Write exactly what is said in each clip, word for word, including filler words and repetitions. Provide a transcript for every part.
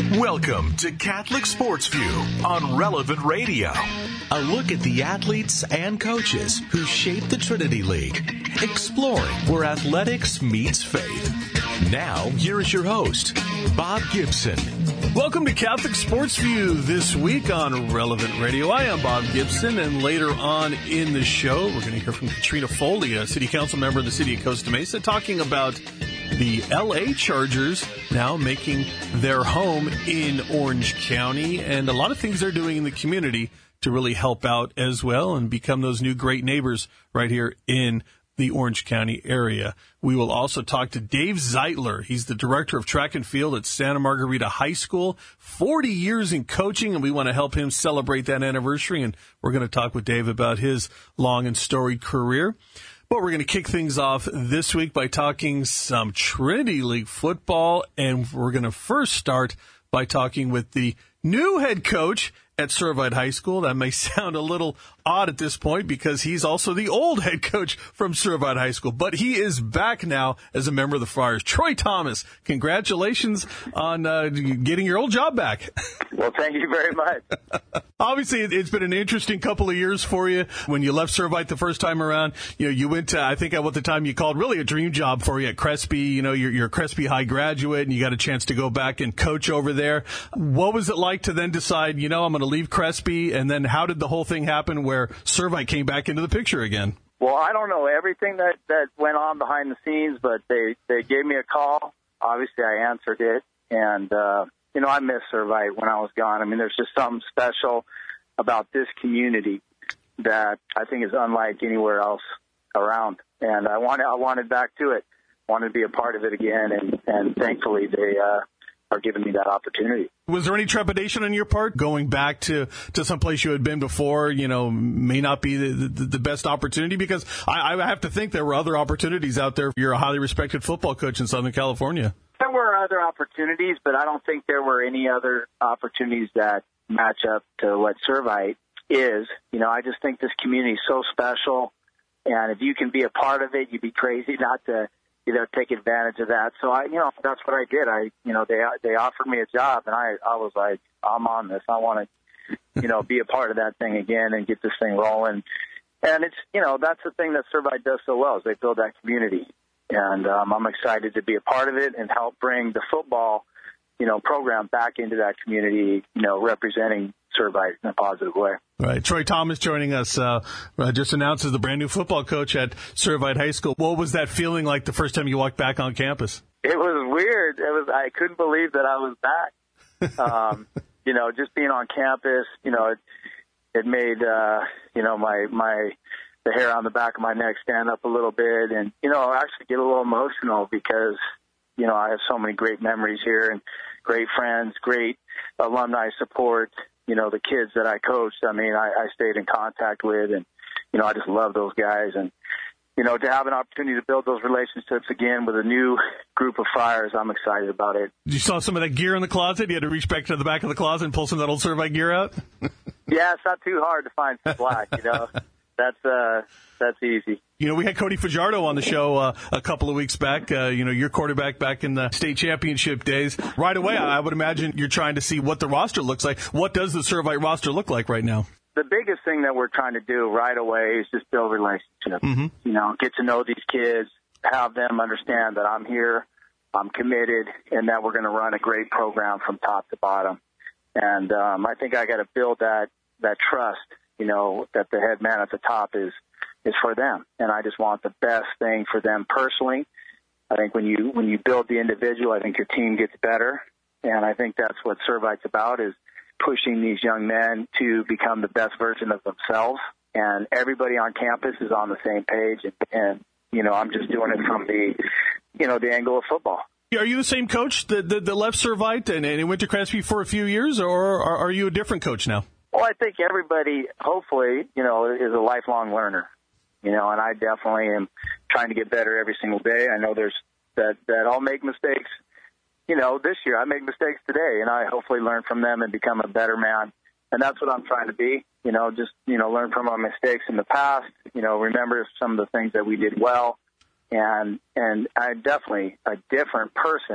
Welcome to Catholic Sports View on Relevant Radio. A look at the athletes and coaches who shape the Trinity League, exploring where athletics meets faith. Now, here is your host, Bob Gibson. Welcome to Catholic Sports View this week on Relevant Radio. I am Bob Gibson, and later on in the show, we're going to hear from Katrina Foley, a city council member of the city of Costa Mesa, talking about the L A Chargers now making their home in Orange County, and a lot of things they're doing in the community to really help out as well and become those new great neighbors right here in the Orange County area. We will also talk to Dave Zeitler. He's the director of track and field at Santa Margarita High School, forty years in coaching, and we want to help him celebrate that anniversary, and we're going to talk with Dave about his long and storied career. But we're going to kick things off this week by talking some Trinity League football, and we're going to first start by talking with the new head coach at Servite High School. That may sound a little odd at this point because he's also the old head coach from Servite High School, but he is back now as a member of the Friars. Troy Thomas, congratulations on uh, getting your old job back. Well, thank you very much. Obviously, it's been an interesting couple of years for you. When you left Servite the first time around, you know, you went to, I think at the time you called really a dream job for you at Crespi. You know, you're, you're a Crespi High graduate and you got a chance to go back and coach over there. What was it like to then decide, you know, I'm going to leave Crespi, and then how did the whole thing happen where Servite came back into the picture again? Well, I don't know everything that, that went on behind the scenes, but they, they gave me a call. Obviously, I answered it, and, uh, you know, I miss Servite when I was gone. I mean, there's just something special about this community that I think is unlike anywhere else around, and I wanted, I wanted back to it, wanted to be a part of it again, and, and thankfully they uh, are giving me that opportunity. Was there any trepidation on your part going back to, to some place you had been before, you know, may not be the, the, the best opportunity? Because I, I have to think there were other opportunities out there. You're a highly respected football coach in Southern California. There were other opportunities, but I don't think there were any other opportunities that match up to what Servite is. You know, I just think this community is so special, and if you can be a part of it, you'd be crazy not to, you know, take advantage of that. So I, you know, that's what I did. I, you know, they they offered me a job, and I, I was like, I'm on this. I want to, you know, be a part of that thing again and get this thing rolling. And it's, you know, that's the thing that Servite does so well is they build that community. And um, I'm excited to be a part of it and help bring the football, you know, program back into that community, you know, representing Servite in a positive way. All right. Troy Thomas joining us, uh, just announced as the brand new football coach at Servite High School. What was that feeling like the first time you walked back on campus? It was weird. It was, I couldn't believe that I was back. um, you know, just being on campus, you know, it, it made, uh, you know, my, my, the hair on the back of my neck stand up a little bit, and, you know, I actually get a little emotional because, you know, I have so many great memories here and great friends, great alumni support. You know, the kids that I coached, I mean, I, I stayed in contact with, and, you know, I just love those guys. And, you know, to have an opportunity to build those relationships again with a new group of Friars, I'm excited about it. You saw some of that gear in the closet? You had to reach back to the back of the closet and pull some of that old Servite gear out? Yeah, it's not too hard to find some black, you know. That's uh, that's easy. You know, we had Cody Fajardo on the show uh, a couple of weeks back. Uh, you know, your quarterback back in the state championship days. Right away, I would imagine you're trying to see what the roster looks like. What does the Servite roster look like right now? The biggest thing that we're trying to do right away is just build relationships. Mm-hmm. You know, get to know these kids, have them understand that I'm here, I'm committed, and that we're going to run a great program from top to bottom. And um, I think I got to build that that trust. You know, that the head man at the top is, is for them. And I just want the best thing for them personally. I think when you, when you build the individual, I think your team gets better. And I think that's what Servite's about, is pushing these young men to become the best version of themselves. And everybody on campus is on the same page. And, and you know, I'm just doing it from the, you know, the angle of football. Are you the same coach that, that, that left Servite and, and went to Crespi for a few years, or are, are you a different coach now? Well, I think everybody, hopefully, you know, is a lifelong learner, you know, and I definitely am trying to get better every single day. I know there's that, that I'll make mistakes, you know, this year. I make mistakes today, and I hopefully learn from them and become a better man. And that's what I'm trying to be, you know, just, you know, learn from our mistakes in the past, you know, remember some of the things that we did well. And, and I'm definitely a different person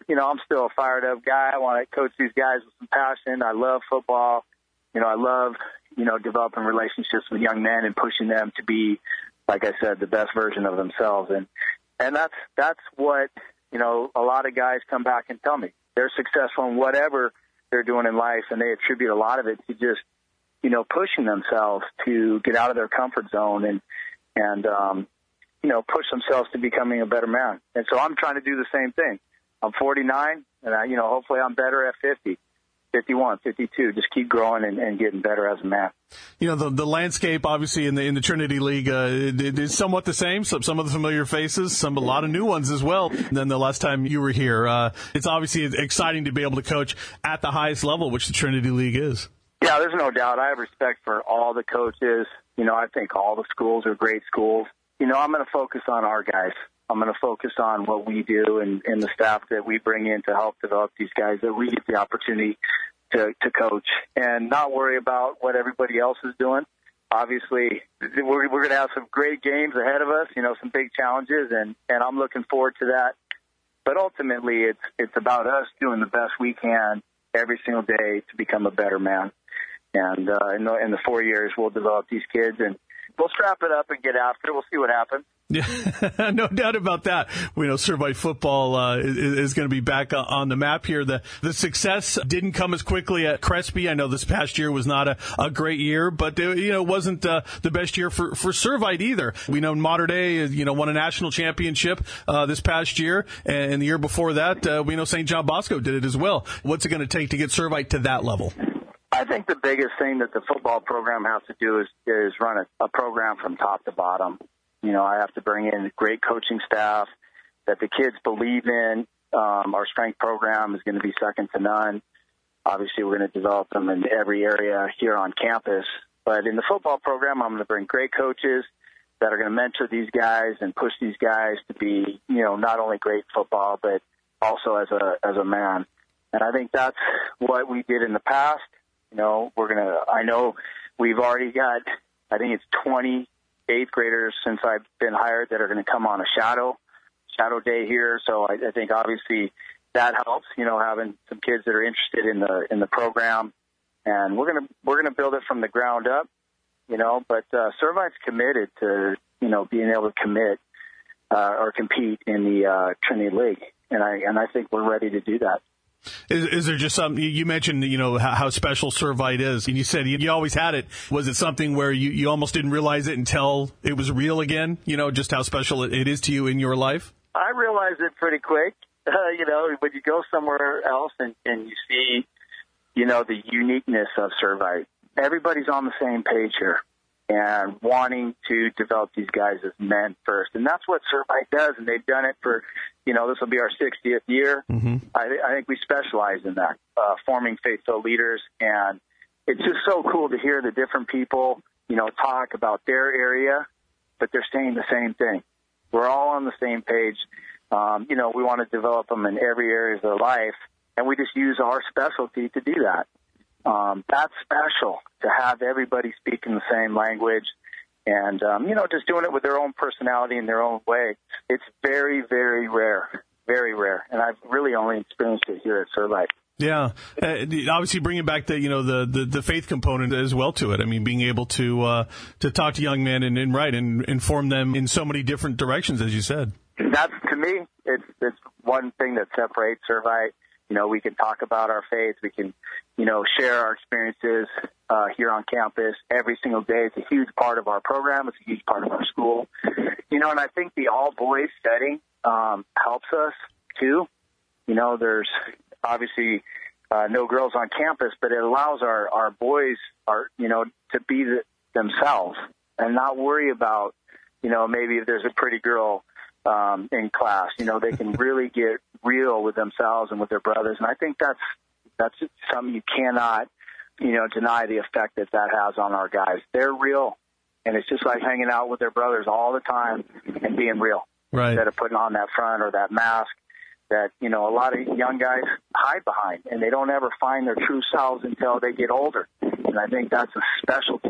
you know, I'm still a fired up guy. I want to coach these guys with some passion. I love football. You know, I love, you know, developing relationships with young men and pushing them to be, like I said, the best version of themselves. And, and that's, that's what, you know, a lot of guys come back and tell me. They're successful in whatever they're doing in life, and they attribute a lot of it to just, you know, pushing themselves to get out of their comfort zone and, and, um, you know, push themselves to becoming a better man. And so I'm trying to do the same thing. I'm forty-nine, and I, you know, hopefully I'm better at fifty, fifty-one, fifty-two. Just keep growing and, and getting better as a man. You know, the the landscape, obviously, in the in the Trinity League, uh, it, it is somewhat the same. Some some of the familiar faces, some a lot of new ones as well. Than the last time you were here, uh, it's obviously exciting to be able to coach at the highest level, which the Trinity League is. Yeah, there's no doubt. I have respect for all the coaches. You know, I think all the schools are great schools. You know, I'm going to focus on our guys. I'm going to focus on what we do and, and the staff that we bring in to help develop these guys, that we get the opportunity to, to coach and not worry about what everybody else is doing. Obviously, we're, we're going to have some great games ahead of us, you know, some big challenges, and, and I'm looking forward to that. But ultimately, it's it's about us doing the best we can every single day to become a better man. And uh, in, the, in the four years, we'll develop these kids, and we'll strap it up and get after it. We'll see what happens. Yeah, no doubt about that. We know Servite football uh, is, is going to be back on the map here. The the success didn't come as quickly at Crespi. I know this past year was not a, a great year, but uh, you know it wasn't uh, the best year for for Servite either. We know Mater Dei, you know, won a national championship uh, this past year, and the year before that, uh, we know Saint John Bosco did it as well. What's it going to take to get Servite to that level? I think the biggest thing that the football program has to do is is run a, a program from top to bottom. You know, I have to bring in great coaching staff that the kids believe in. Um, our strength program is going to be second to none. Obviously, we're going to develop them in every area here on campus. But in the football program, I'm going to bring great coaches that are going to mentor these guys and push these guys to be, you know, not only great football, but also as a as a man. And I think that's what we did in the past. You know, we're going to, I know we've already got, I think it's twenty eighth graders since I've been hired that are going to come on a shadow, shadow day here. So I, I think obviously that helps, you know, having some kids that are interested in the, in the program. And we're going to, we're going to build it from the ground up, you know, but, uh, Servite's committed to, you know, being able to commit, uh, or compete in the, uh, Trinity League. And I, and I think we're ready to do that. Is, is there just some, you mentioned, you know, how, how special Servite is, and you said you, you always had it. Was it something where you, you almost didn't realize it until it was real again, you know, just how special it, it is to you in your life? I realized it pretty quick. Uh, you know, when you go somewhere else and, and you see, you know, the uniqueness of Servite, everybody's on the same page here and wanting to develop these guys as men first. And that's what Servite does, and they've done it for, you know, this will be our sixtieth year. Mm-hmm. I, th- I think we specialize in that, uh, forming faith-filled leaders. And it's just so cool to hear the different people, you know, talk about their area, but they're saying the same thing. We're all on the same page. Um, you know, we want to develop them in every area of their life, and we just use our specialty to do that. Um, that's special, to have everybody speaking the same language and, um, you know, just doing it with their own personality in their own way. It's very, very rare, very rare. And I've really only experienced it here at Servite. Yeah. Uh, obviously bringing back the, you know, the, the, the faith component as well to it. I mean, being able to, uh, to talk to young men and, and right and inform them in so many different directions, as you said. That's, to me, it's, it's one thing that separates Servite. You know, we can talk about our faith. We can, you know, share our experiences uh, here on campus every single day. It's a huge part of our program. It's a huge part of our school. You know, and I think the all-boys setting um, helps us, too. You know, there's obviously uh, no girls on campus, but it allows our, our boys, our, you know, to be the, themselves and not worry about, you know, maybe if there's a pretty girl um, in class. You know, they can really get real with themselves and with their brothers. And I think that's that's something you cannot, you know, deny the effect that that has on our guys. They're real, and it's just like hanging out with their brothers all the time and being real, right, instead of putting on that front or that mask that, you know, a lot of young guys hide behind, and they don't ever find their true selves until they get older. And I think that's a specialty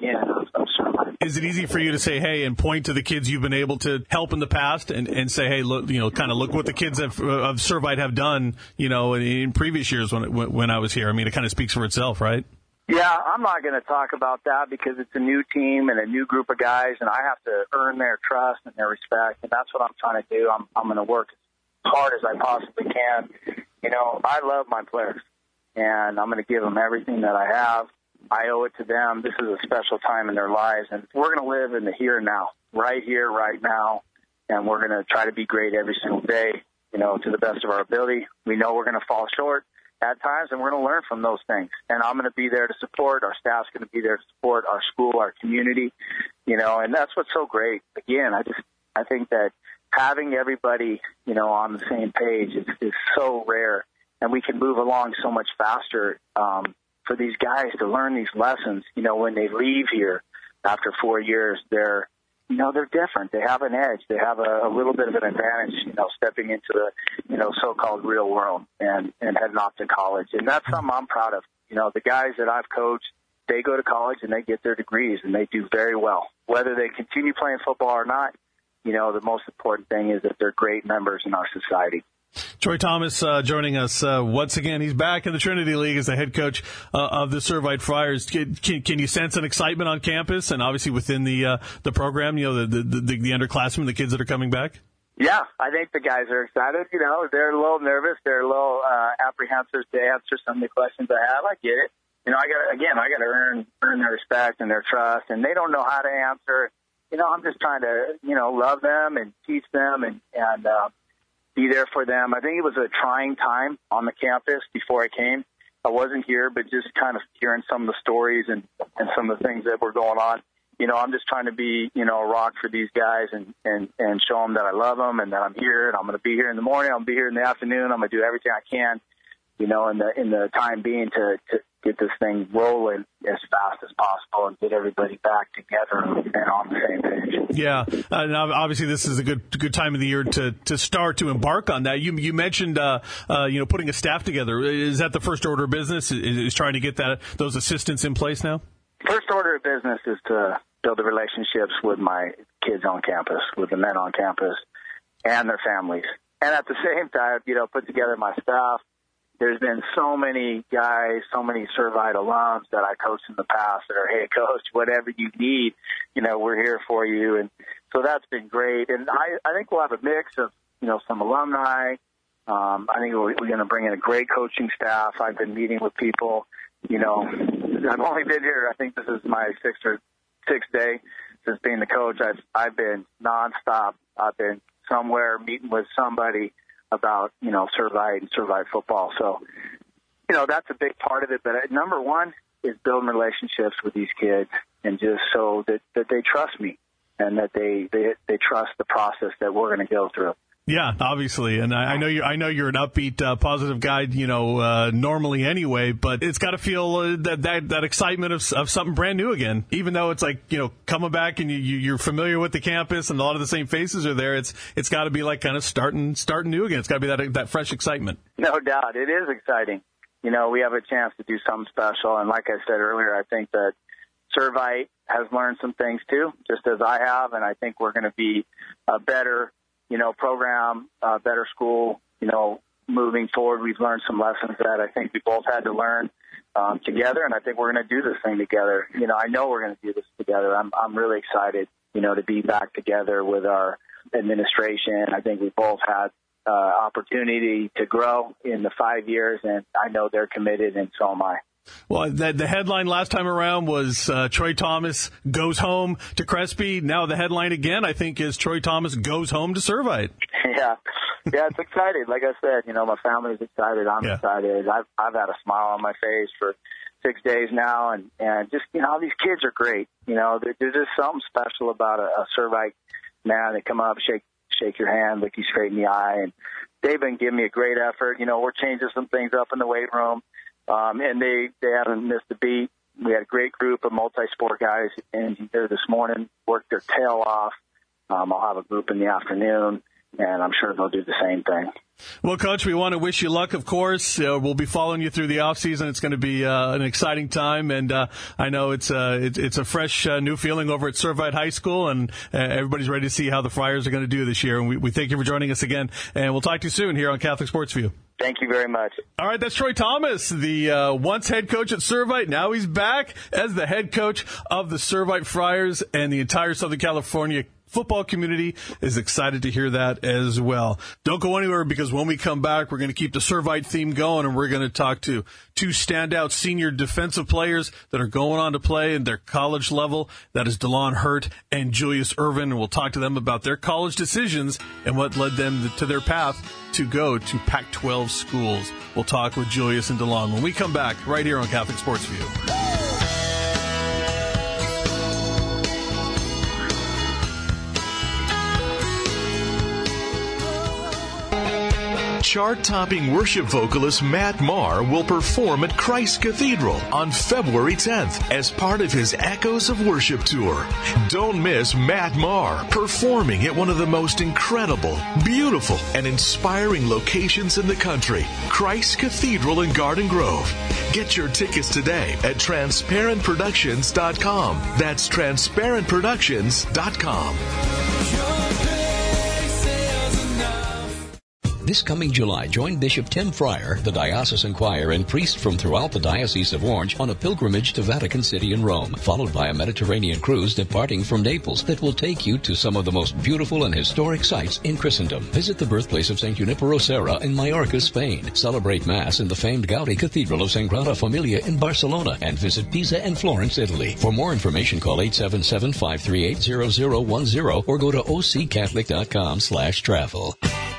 again of, of Servite. Is it easy for you to say, hey, and point to the kids you've been able to help in the past and, and say, hey, look, you know, kind of look what the kids have, of Servite have done, you know, in, in previous years when, when I was here? I mean, it kind of speaks for itself, right? Yeah, I'm not going to talk about that because it's a new team and a new group of guys, and I have to earn their trust and their respect, and that's what I'm trying to do. I'm, I'm going to work as hard as I possibly can. You know, I love my players, and I'm going to give them everything that I have. I owe it to them. This is a special time in their lives, and we're going to live in the here and now, right here, right now, and we're going to try to be great every single day, you know, to the best of our ability. We know we're going to fall short at times, and we're going to learn from those things. And I'm going to be there to support. Our staff's going to be there to support our school, our community, you know, and that's what's so great. Again, I just I think that having everybody, you know, on the same page is, is so rare, and we can move along so much faster um, for these guys to learn these lessons. You know, when they leave here after four years, they're You know, they're different. They have an edge. They have a, a little bit of an advantage, you know, stepping into the, you know, so-called real world and, and heading off to college. And that's something I'm proud of. You know, the guys that I've coached, they go to college and they get their degrees and they do very well. Whether they continue playing football or not, you know, the most important thing is that they're great members in our society. Troy Thomas uh, joining us uh, once again. He's back in the Trinity League as the head coach uh, of the Servite Friars. Can, can, can you sense an excitement on campus and obviously within the uh, the program? You know, the, the the the underclassmen, the kids that are coming back. Yeah, I think the guys are excited. You know, they're a little nervous. They're a little uh, apprehensive to answer some of the questions I have. I get it. You know, I got again, I got to earn earn their respect and their trust, and they don't know how to answer. You know, I'm just trying to you know love them and teach them and and. Uh, be there for them. I think it was a trying time on the campus before I came. I wasn't here, but just kind of hearing some of the stories and, and some of the things that were going on. You know, I'm just trying to be, you know, a rock for these guys and, and, and show them that I love them and that I'm here and I'm going to be here in the morning. I'll be here in the afternoon. I'm going to do everything I can, you know, in the, in the time being to, to get this thing rolling as fast as possible and get everybody back together and on the same page. Yeah, uh, and obviously this is a good good time of the year to, to start to embark on that. You you mentioned uh, uh, you know putting a staff together. Is that the first order of business? Is, is trying to get that those assistants in place now? First order of business is to build the relationships with my kids on campus, with the men on campus, and their families, and at the same time, you know, put together my staff. There's been so many guys, so many Servite alums that I coached in the past that are, hey, coach, whatever you need, you know, we're here for you. And so that's been great. And I, I think we'll have a mix of, you know, some alumni. Um, I think we're, we're going to bring in a great coaching staff. I've been meeting with people, you know, I've only been here, I think this is my sixth or sixth day since being the coach. I've, I've been nonstop. I've been somewhere meeting with somebody about, you know, Servite and Servite football. So, you know, that's a big part of it. But number one is building relationships with these kids and just so that, that they trust me and that they, they, they trust the process that we're going to go through. Yeah, obviously, and I, I know you. I know you're an upbeat, uh, positive guy. You know, uh, normally anyway, but it's got to feel uh, that, that that excitement of of something brand new again. Even though it's like you know coming back and you, you you're familiar with the campus and a lot of the same faces are there. It's it's got to be like kind of starting starting new again. It's got to be that that fresh excitement. No doubt, it is exciting. You know, we have a chance to do something special, and like I said earlier, I think that Servite has learned some things too, just as I have, and I think we're going to be a better. you know, program, uh, better school, you know, moving forward. We've learned some lessons that I think we both had to learn um, together, and I think we're going to do this thing together. You know, I know we're going to do this together. I'm I'm really excited, you know, to be back together with our administration. I think we both had uh, opportunity to grow in the five years, and I know they're committed, and so am I. Well, the, the headline last time around was uh, Troy Thomas goes home to Crespi. Now the headline again, I think, is Troy Thomas goes home to Servite. Yeah, yeah, it's exciting. Like I said, you know, my family's excited. I'm yeah. excited. I've I've had a smile on my face for six days now, and and just you know, these kids are great. You know, there, there's just something special about a, a Servite man. They come up, shake shake your hand, look you straight in the eye, and they've been giving me a great effort. You know, we're changing some things up in the weight room. Um, and they, they haven't missed a beat. We had a great group of multi-sport guys in here this morning, worked their tail off. Um, I'll have a group in the afternoon. and I'm sure they'll do the same thing. Well, Coach, we want to wish you luck, of course. Uh, we'll be following you through the off season. It's going to be uh, an exciting time, and uh, I know it's, uh, it, it's a fresh uh, new feeling over at Servite High School, and uh, everybody's ready to see how the Friars are going to do this year. And we, we thank you for joining us again, and we'll talk to you soon here on Catholic Sports View. Thank you very much. All right, that's Troy Thomas, the uh, once head coach at Servite. Now he's back as the head coach of the Servite Friars, and the entire Southern California football community is excited to hear that as well. Don't go anywhere, because when we come back, we're going to keep the Servite theme going, and we're going to talk to two standout senior defensive players that are going on to play in their college level. That is DeLon Hurt and Julius Irvin, and we'll talk to them about their college decisions and what led them to their path to go to Pac twelve schools. We'll talk with Julius and DeLon when we come back right here on Catholic Sports View. Chart-topping worship vocalist Matt Maher will perform at Christ Cathedral on February tenth as part of his Echoes of Worship tour. Don't miss Matt Maher performing at one of the most incredible, beautiful, and inspiring locations in the country, Christ Cathedral in Garden Grove. Get your tickets today at transparent productions dot com. That's transparent productions dot com. This coming July, join Bishop Tim Fryer, the diocesan choir, and priests from throughout the Diocese of Orange on a pilgrimage to Vatican City and Rome, followed by a Mediterranean cruise departing from Naples that will take you to some of the most beautiful and historic sites in Christendom. Visit the birthplace of Saint Junipero Serra in Mallorca, Spain. Celebrate Mass in the famed Gaudi Cathedral of Sagrada Familia in Barcelona, and visit Pisa and Florence, Italy. For more information, call eight seven seven, five three eight, zero zero one zero or go to o c catholic dot com slash travel.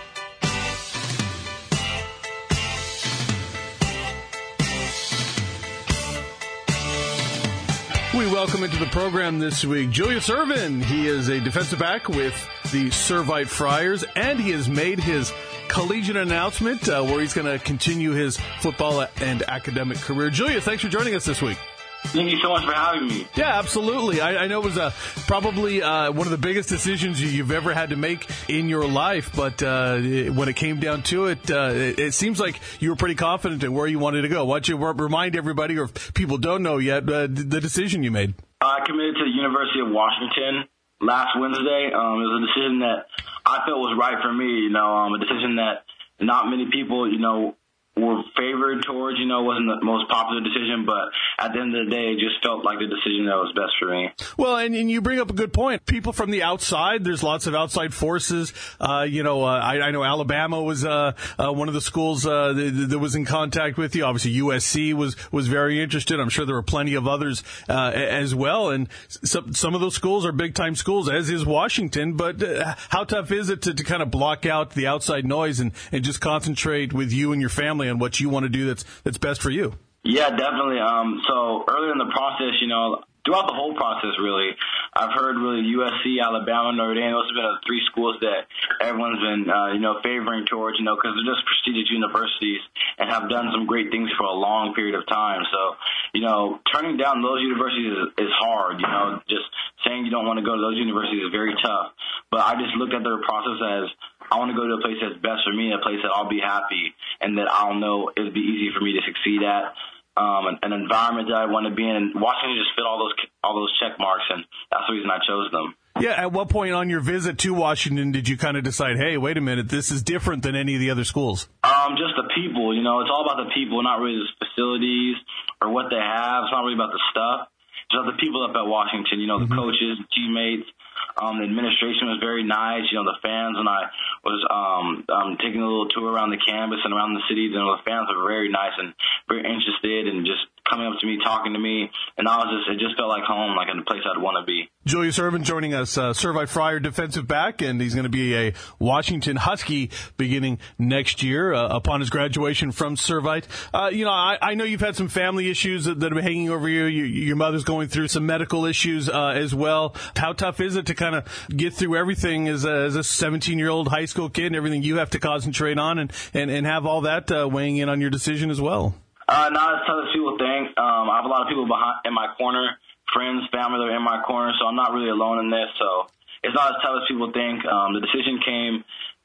We welcome into the program this week Julius Irvin. He is a defensive back with the Servite Friars, and he has made his collegiate announcement uh, where he's going to continue his football and academic career. Julius, thanks for joining us this week. Thank you so much for having me. Yeah, absolutely. I, I know it was uh, probably uh, one of the biggest decisions you've ever had to make in your life, but uh, it, when it came down to it, uh, it, it seems like you were pretty confident in where you wanted to go. Why don't you remind everybody, or if people don't know yet, uh, the decision you made? I committed to the University of Washington last Wednesday. Um, it was a decision that I felt was right for me, you know, um, a decision that not many people, you know, were favored towards, you know, wasn't the most popular decision, but at the end of the day, it just felt like the decision that was best for me. Well, and, and you bring up a good point. People from the outside, there's lots of outside forces. Uh, you know, uh, I, I know Alabama was uh, uh, one of the schools uh, that, that was in contact with you. Obviously, U S C was, was very interested. I'm sure there were plenty of others uh, as well. And some, some of those schools are big-time schools, as is Washington. But uh, how tough is it to, to kind of block out the outside noise and, and just concentrate with you and your family and what you want to do that's that's best for you? Yeah, definitely. Um, so earlier in the process, you know, throughout the whole process, really, I've heard really U S C, Alabama, Notre Dame. Those have been the three schools that everyone's been, uh, you know, favoring towards, you know, because they're just prestigious universities and have done some great things for a long period of time. So, you know, turning down those universities is, is hard. You know, just saying you don't want to go to those universities is very tough. But I just looked at their process as, I want to go to a place that's best for me, a place that I'll be happy and that I'll know it'll be easy for me to succeed at. Um, an, an environment that I want to be in. Washington just fit all those all those check marks, and that's the reason I chose them. Yeah, at what point on your visit to Washington did you kind of decide, hey, wait a minute, this is different than any of the other schools? Um, just the people, you know, it's all about the people, not really the facilities or what they have. It's not really about the stuff. It's about the people up at Washington, you know, the mm-hmm. coaches, the teammates. Um, the administration was very nice. You know, the fans, when I was um, um, taking a little tour around the campus and around the city, you know, the fans were very nice and very interested and just coming up to me, talking to me. And I was just, it just felt like home, like in the place I'd want to be. Julius Irvin joining us, uh, Servite Friar defensive back, and he's going to be a Washington Husky beginning next year uh, upon his graduation from Servite. Uh, you know, I, I know you've had some family issues that, that have been hanging over you. you. Your mother's going through some medical issues uh, as well. How tough is it to kind of get through everything as a, as a seventeen-year-old high school kid and everything you have to concentrate on and, and, and have all that uh, weighing in on your decision as well? Uh, not as tough as people think. Um, I have a lot of people behind in my corner, friends, family that are in my corner, so I'm not really alone in this. So it's not as tough as people think. Um, the decision came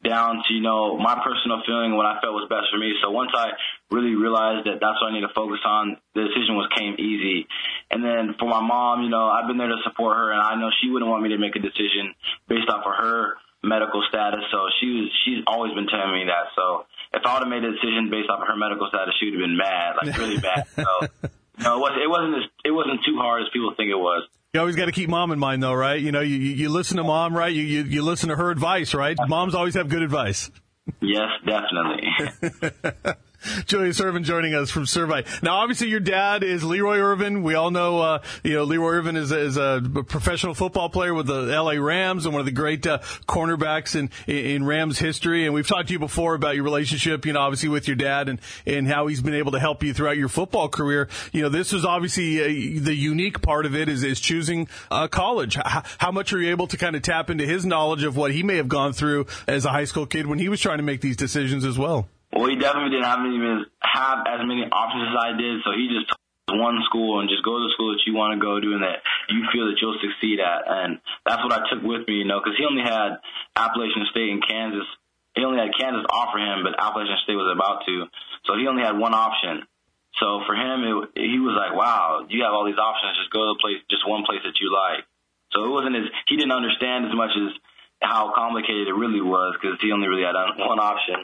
down to, you know, my personal feeling and what I felt was best for me. So once I really realized that that's what I need to focus on, the decision was came easy. And then for my mom, you know, I've been there to support her, and I know she wouldn't want me to make a decision based off of her medical status. So she was, she's always been telling me that. So if I would have made a decision based off of her medical status, she would have been mad, like really bad. So, you know, it wasn't, it wasn't, as, it wasn't too hard as people think it was. You always got to keep mom in mind, though, right? You know, you, you listen to mom, right? You, you you listen to her advice, right? Moms always have good advice. Yes, definitely. Julius Ervin joining us from Servite. Now, obviously, your dad is Leroy Ervin. We all know, uh, you know, Leroy Ervin is, is a professional football player with the L A Rams and one of the great uh, cornerbacks in, in Rams history. And we've talked to you before about your relationship, you know, obviously with your dad and, and how he's been able to help you throughout your football career. You know, this was obviously uh, the unique part of it is, is choosing uh, college. How, how much are you able to kind of tap into his knowledge of what he may have gone through as a high school kid when he was trying to make these decisions as well? Well, he definitely didn't have even have as many options as I did, so he just told one school and just go to the school that you want to go to and that you feel that you'll succeed at. And that's what I took with me, you know, because he only had Appalachian State and Kansas. He only had Kansas offer him, but Appalachian State was about to. So he only had one option. So for him, it, he was like, wow, you have all these options. Just go to the place, just one place that you like. So it wasn't as, he didn't understand as much as how complicated it really was because he only really had one option.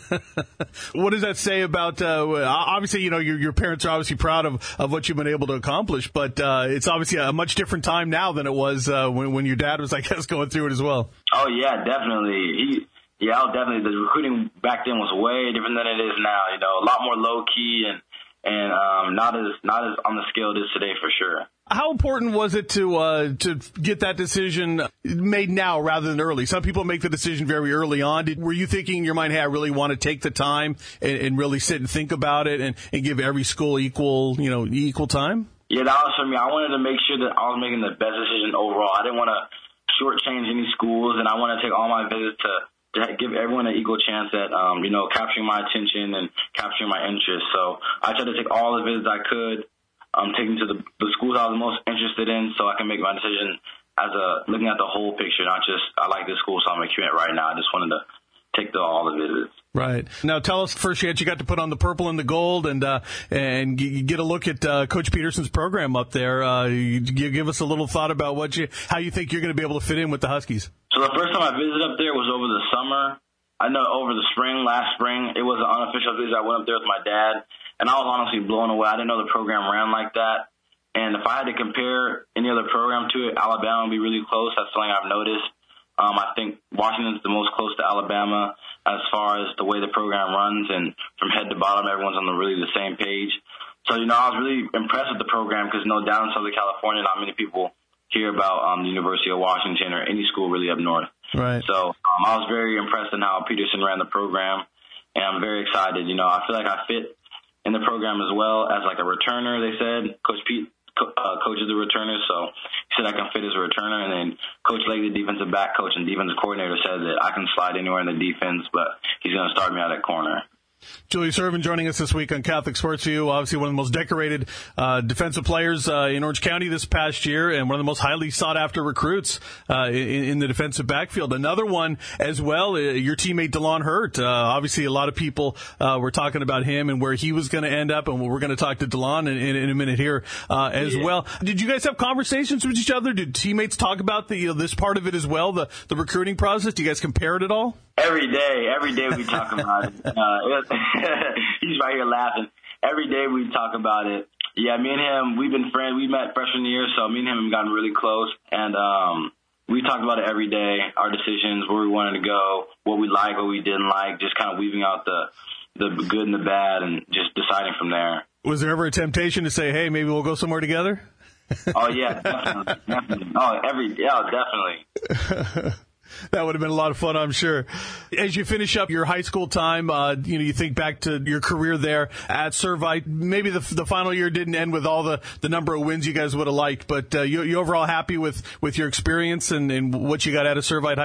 What does that say about, uh, obviously, you know, your, your parents are obviously proud of, of what you've been able to accomplish, but uh, it's obviously a much different time now than it was uh, when, when your dad was, I guess, going through it as well. Oh, yeah, definitely. He, yeah, definitely. The recruiting back then was way different than it is now, you know, a lot more low-key and, and um, not as not as on the scale it is today for sure. How important was it to uh, to get that decision made now rather than early? Some people make the decision very early on. Did, were you thinking in your mind, hey, I really want to take the time and, and really sit and think about it and, and give every school equal, you know, equal time? Yeah, that was for me. I wanted to make sure that I was making the best decision overall. I didn't want to shortchange any schools, and I wanted to take all my visits to, to give everyone an equal chance at, um, you know, capturing my attention and capturing my interest. So I tried to take all the visits I could. Um, taking to the, the schools I was most interested in so I can make my decision as a looking at the whole picture, not just I like this school so I'm a commit right now. I just wanted to take the, all the visits. Right. Now tell us first yet you got to put on the purple and the gold and uh, and g- get a look at uh, Coach Peterson's program up there. Uh, you, you give us a little thought about what you how you think you're going to be able to fit in with the Huskies. So the first time I visited up there was over the summer. I know over the spring, last spring, it was an unofficial visit. I went up there with my dad. And I was honestly blown away. I didn't know the program ran like that. And if I had to compare any other program to it, Alabama would be really close. That's something I've noticed. Um, I think Washington's the most close to Alabama as far as the way the program runs. And from head to bottom, everyone's on the really the same page. So, you know, I was really impressed with the program because, you know, down in Southern California, not many people hear about um, the University of Washington or any school really up north. Right. So um, I was very impressed in how Peterson ran the program. And I'm very excited. You know, I feel like I fit in the program as well as like a returner, they said. Coach Pete uh, coaches the returners, so he said I can fit as a returner. And then Coach Lake, the defensive back coach and defensive coordinator, said that I can slide anywhere in the defense, but he's going to start me out at corner. Julius Ervin joining us this week on Catholic Sports View. Obviously one of the most decorated uh, defensive players uh, in Orange County this past year and one of the most highly sought-after recruits uh, in, in the defensive backfield. Another one as well, uh, your teammate DeLon Hurt. Uh, obviously a lot of people uh, were talking about him and where he was going to end up, and we're going to talk to DeLon in, in, in a minute here uh, as yeah. well. Did you guys have conversations with each other? Did teammates talk about the, you know, this part of it as well, the, the recruiting process? Do you guys compare it at all? Every day, every day we talk about it. Uh, he's right here laughing. Every day we talk about it. Yeah, me and him, we've been friends. We met freshman year, so me and him have gotten really close. And um, we talked about it every day, our decisions, where we wanted to go, what we liked, what we didn't like, just kind of weaving out the, the good and the bad and just deciding from there. Was there ever a temptation to say, hey, maybe we'll go somewhere together? Oh, yeah, definitely. definitely. Oh, every, yeah, definitely. That would have been a lot of fun, I'm sure. As you finish up your high school time, uh, you know, you think back to your career there at Servite. Maybe the the final year didn't end with all the, the number of wins you guys would have liked, but uh, you you overall happy with, with your experience and, and what you got out of Servite High School?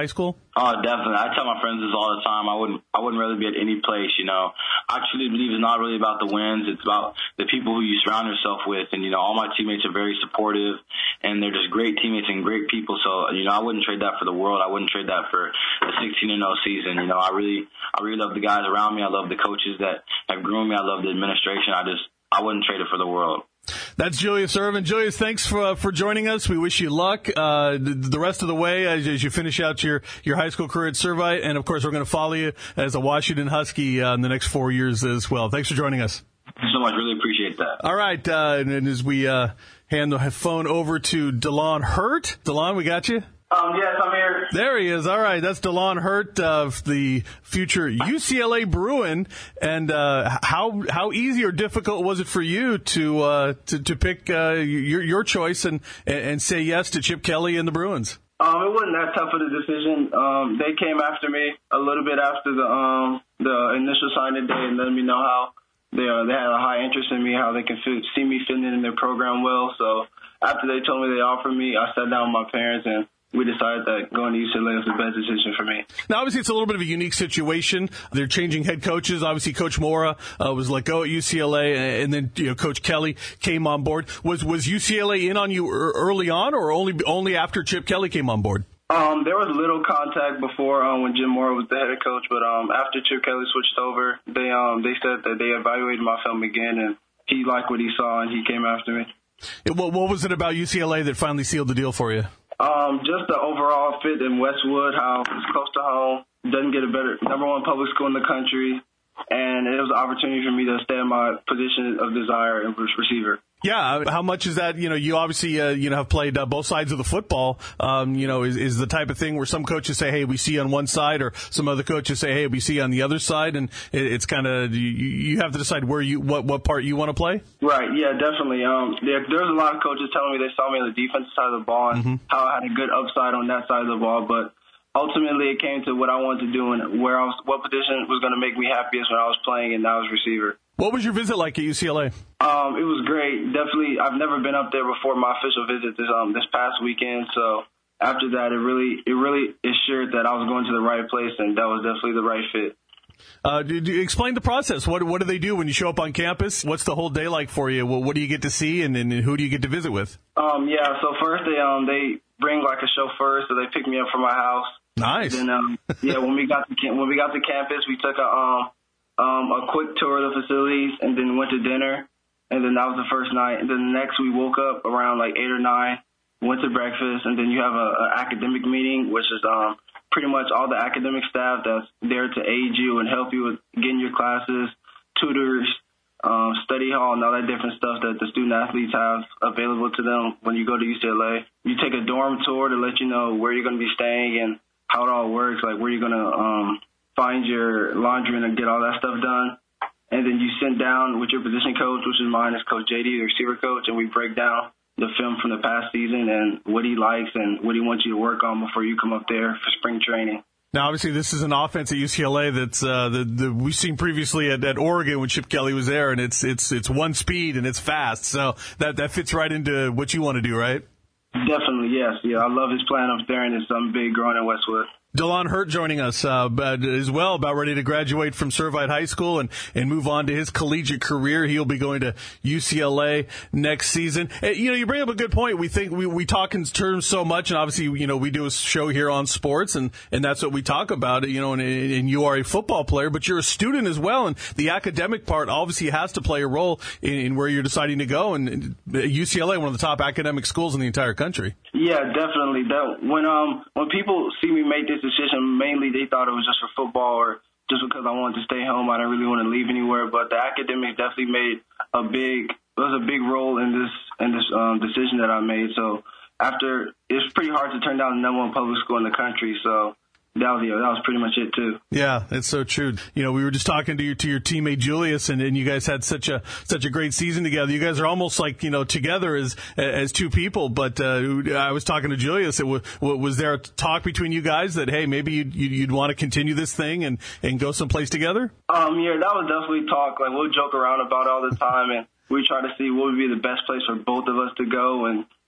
Oh, definitely. I tell my friends this all the time. I wouldn't, I wouldn't rather be at any place, you know. I actually believe it's not really about the wins. It's about the people who you surround yourself with. And, you know, all my teammates are very supportive, and they're just great teammates and great people. So, you know, I wouldn't trade that for the world. I wouldn't trade that for a sixteen and oh season. You know, I really, I really love the guys around me. I love the coaches that have groomed me. I love the administration. I just, I wouldn't trade it for the world. That's Julius Ervin. Julius, thanks for uh, for joining us. We wish you luck uh, the rest of the way as, as you finish out your, your high school career at Servite. And, of course, we're going to follow you as a Washington Husky uh, in the next four years as well. Thanks for joining us. Thank you so much. Really appreciate that. All right. Uh, and, and as we uh, hand the phone over to DeLon Hurt. DeLon, we got you? Um, yes, I'm here. There he is. All right. That's DeLon Hurt of the future U C L A Bruin. And uh, how how easy or difficult was it for you to uh, to, to pick uh, your your choice and and say yes to Chip Kelly and the Bruins? Um, it wasn't that tough of a decision. Um, they came after me a little bit after the um, the initial signing day and let me know how they uh, they had a high interest in me, how they can fit, see me fitting in their program well. So after they told me they offered me, I sat down with my parents and we decided that going to U C L A was the best decision for me. Now, obviously, it's a little bit of a unique situation. They're changing head coaches. Obviously, Coach Mora uh, was let go at U C L A, and then you know, Coach Kelly came on board. Was was U C L A in on you early on, or only only after Chip Kelly came on board? Um, there was little contact before um, when Jim Mora was the head coach, but um, after Chip Kelly switched over, they um, they said that they evaluated my film again, and he liked what he saw, and he came after me. What, what was it about U C L A that finally sealed the deal for you? Um, just the overall fit in Westwood, how it's close to home, doesn't get a better number one public school in the country, and it was an opportunity for me to stay in my position of desire and receiver. Yeah, how much is that? You know, you obviously uh, you know have played uh, both sides of the football. Um, you know, is is the type of thing where some coaches say, "Hey, we see you on one side," or some other coaches say, "Hey, we see you on the other side," and it, it's kind of you, you have to decide where you what what part you want to play. Right. Yeah, definitely. Um, there, there's a lot of coaches telling me they saw me on the defensive side of the ball and mm-hmm. how I had a good upside on that side of the ball, but ultimately it came to what I wanted to do and where I was, what position was going to make me happiest when I was playing, and that was receiver. What was your visit like at U C L A? Um, it was great. Definitely, I've never been up there before my official visit this um this past weekend. So after that, it really it really assured that I was going to the right place, and that was definitely the right fit. Uh, do, do explain the process. What what do they do when you show up on campus? What's the whole day like for you? What, what do you get to see, and, and who do you get to visit with? Um, yeah. So first they um they bring like a chauffeur, so they pick me up from my house. Nice. And then um yeah, when we got to when we got to campus, we took a um. Um, a quick tour of the facilities, and then went to dinner, and then that was the first night. And then the next, we woke up around like eight or nine, went to breakfast, and then you have a, a academic meeting, which is um, pretty much all the academic staff that's there to aid you and help you with getting your classes, tutors, um, study hall, and all that different stuff that the student athletes have available to them when you go to U C L A. You take a dorm tour to let you know where you're going to be staying and how it all works, like where you're going to um, find your laundry and get all that stuff done. And then you sit down with your position coach, which is mine, is Coach J D, the receiver coach, and we break down the film from the past season and what he likes and what he wants you to work on before you come up there for spring training. Now, obviously, this is an offense at U C L A that's uh, the, the we've seen previously at, at Oregon when Chip Kelly was there, and it's it's it's one speed and it's fast. So that that fits right into what you want to do, right? Definitely, yes. Yeah, I love his plan up there, and it's something big growing in Westwood. DeLon Hurt joining us uh, as well, about ready to graduate from Servite High School and, and move on to his collegiate career. He'll be going to U C L A next season. And, you know, you bring up a good point. We think we, we talk in terms so much, and obviously, you know, we do a show here on sports, and, and that's what we talk about, you know, and, and you are a football player, but you're a student as well, and the academic part obviously has to play a role in, in where you're deciding to go, and U C L A, one of the top academic schools in the entire country. Yeah, definitely. That when um when people see me make this decision, mainly they thought it was just for football or just because I wanted to stay home. I didn't really want to leave anywhere. But the academics definitely made a big there was a big role in this in this um, decision that I made. So after it's pretty hard to turn down the number one public school in the country. So. That was, yeah, that was pretty much it too. Yeah, it's so true. You know, we were just talking to your to your teammate Julius, and, and you guys had such a such a great season together. You guys are almost like, you know, together as as two people. But uh, I was talking to Julius. It was, was there a talk between you guys that, hey, maybe you'd, you'd want to continue this thing and, and go someplace together? Um, yeah, that was definitely talk. Like we'll joke around about it all the time, and we try to see what would be the best place for both of us to go, and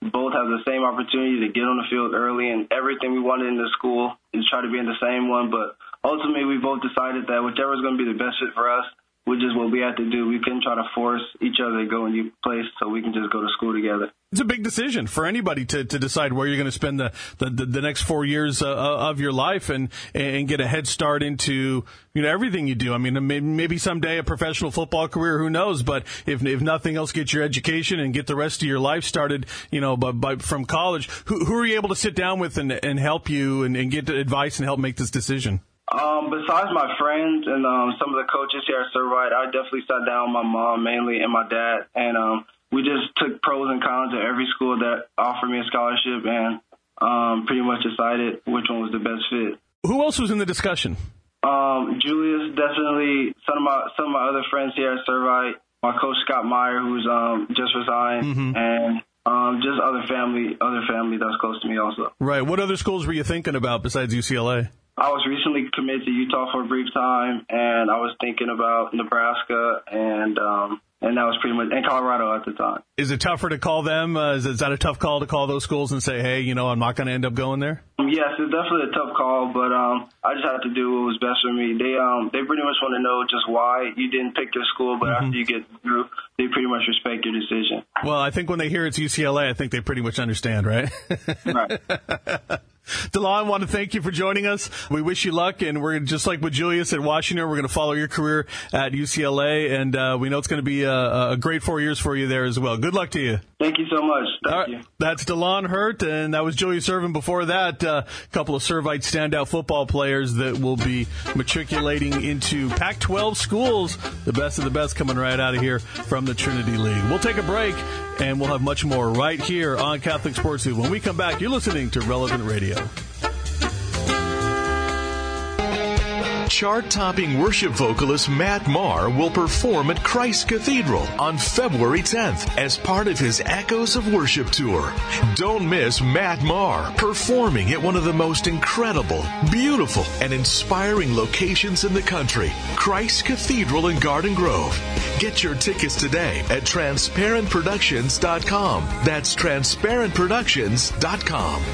both have the same opportunity to get on the field early, and everything we wanted in the school is try to be in the same one. But ultimately, we both decided that whichever is going to be the best fit for us, which is what we have to do. We couldn't try to force each other to go a new place, so we can just go to school together. It's a big decision for anybody to, to decide where you're going to spend the, the, the next four years uh, of your life and and get a head start into, you know, everything you do. I mean, maybe someday a professional football career, who knows? But if if nothing else, get your education and get the rest of your life started, you know, by, by, from college. Who, who are you able to sit down with and, and help you and, and get advice and help make this decision? Um, besides my friends and um, some of the coaches here at Servite, I definitely sat down with my mom mainly and my dad, and um, we just took pros and cons at every school that offered me a scholarship and um, pretty much decided which one was the best fit. Who else was in the discussion? Um, Julius, definitely some of my some of my other friends here at Servite, my coach Scott Meyer, who's um, just resigned, mm-hmm. and um, just other family, other family that's close to me also. Right. What other schools were you thinking about besides U C L A? I was recently committed to Utah for a brief time, and I was thinking about Nebraska, and um, and that was pretty much, and Colorado at the time. Is it tougher to call them? Uh, is, is that a tough call to call those schools and say, hey, you know, I'm not going to end up going there? Um, yes, it's definitely a tough call, but um, I just had to do what was best for me. They um, they pretty much want to know just why you didn't pick your school, but mm-hmm. after you get through, they pretty much respect your decision. Well, I think when they hear it's U C L A, I think they pretty much understand, right? Right. DeLon, I want to thank you for joining us. We wish you luck, and we're just like with Julius at Washington, we're going to follow your career at U C L A, and uh, we know it's going to be a, a great four years for you there as well. Good luck to you. Thank you so much. Thank All right. you. That's DeLon Hurt, and that was Julius Ervin. Before that, uh, a couple of Servite standout football players that will be matriculating into Pac twelve schools. The best of the best coming right out of here from the Trinity League. We'll take a break, and we'll have much more right here on Catholic Sports View. When we come back, you're listening to Relevant Radio. Chart-topping worship vocalist Matt Maher will perform at Christ Cathedral on February tenth as part of his Echoes of Worship tour. Don't miss Matt Maher performing at one of the most incredible, beautiful, and inspiring locations in the country, Christ Cathedral in Garden Grove. Get your tickets today at transparent productions dot com. That's transparent productions dot com.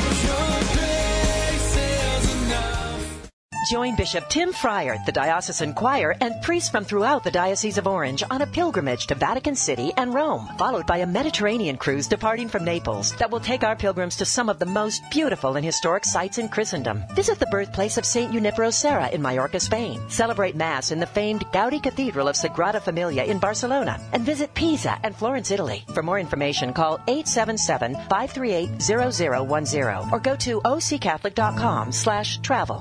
Join Bishop Tim Fryer, the diocesan choir, and priests from throughout the Diocese of Orange on a pilgrimage to Vatican City and Rome, followed by a Mediterranean cruise departing from Naples that will take our pilgrims to some of the most beautiful and historic sites in Christendom. Visit the birthplace of Saint Junipero Serra in Mallorca, Spain. Celebrate Mass in the famed Gaudi Cathedral of Sagrada Familia in Barcelona. And visit Pisa and Florence, Italy. For more information, call eight seven seven, five three eight, zero zero one zero or go to o c catholic dot com slash travel.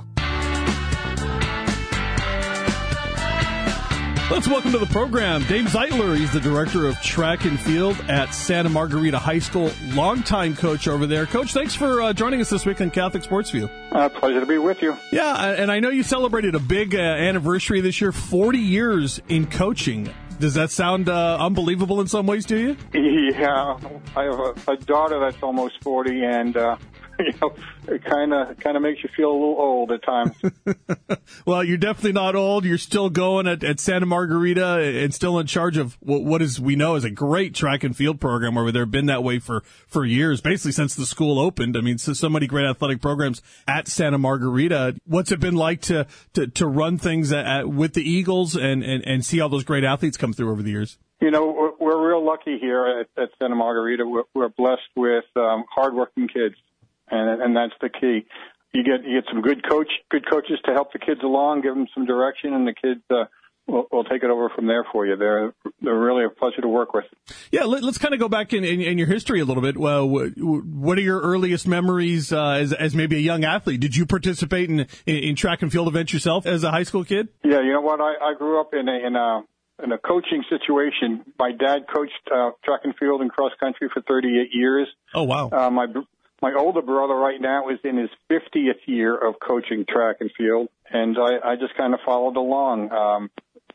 Let's welcome to the program Dave Zeitler. He's the director of track and field at Santa Margarita High School, longtime coach over there. Coach, thanks for uh, joining us this week on Catholic Sports View. Uh, pleasure to be with you. Yeah, and I know you celebrated a big uh, anniversary this year, forty years in coaching. Does that sound uh, unbelievable in some ways to you? Yeah, I have a, a daughter that's almost forty, and uh, you know, it kind of kind of makes you feel a little old at times. Well, you're definitely not old. You're still going at, at Santa Margarita and still in charge of what, what is we know is a great track and field program over there. Been that way for, for years, basically since the school opened. I mean, so, so many great athletic programs at Santa Margarita. What's it been like to to, to run things at, at, with the Eagles and, and, and see all those great athletes come through over the years? You know, we're, we're real lucky here at, at Santa Margarita. We're, we're blessed with um, hardworking kids. And, and that's the key. You get you get some good coach, good coaches to help the kids along, give them some direction, and the kids uh, will, will take it over from there for you. They're they're really a pleasure to work with. Yeah, let, let's kind of go back in, in, in your history a little bit. Well, what are your earliest memories uh, as as maybe a young athlete? Did you participate in, in in track and field events yourself as a high school kid? Yeah, you know what? I, I grew up in a in a in a coaching situation. My dad coached uh, track and field and cross country for thirty-eight years. Oh wow! Uh, my My older brother right now is in his fiftieth year of coaching track and field, and I, I just kind of followed along. Um,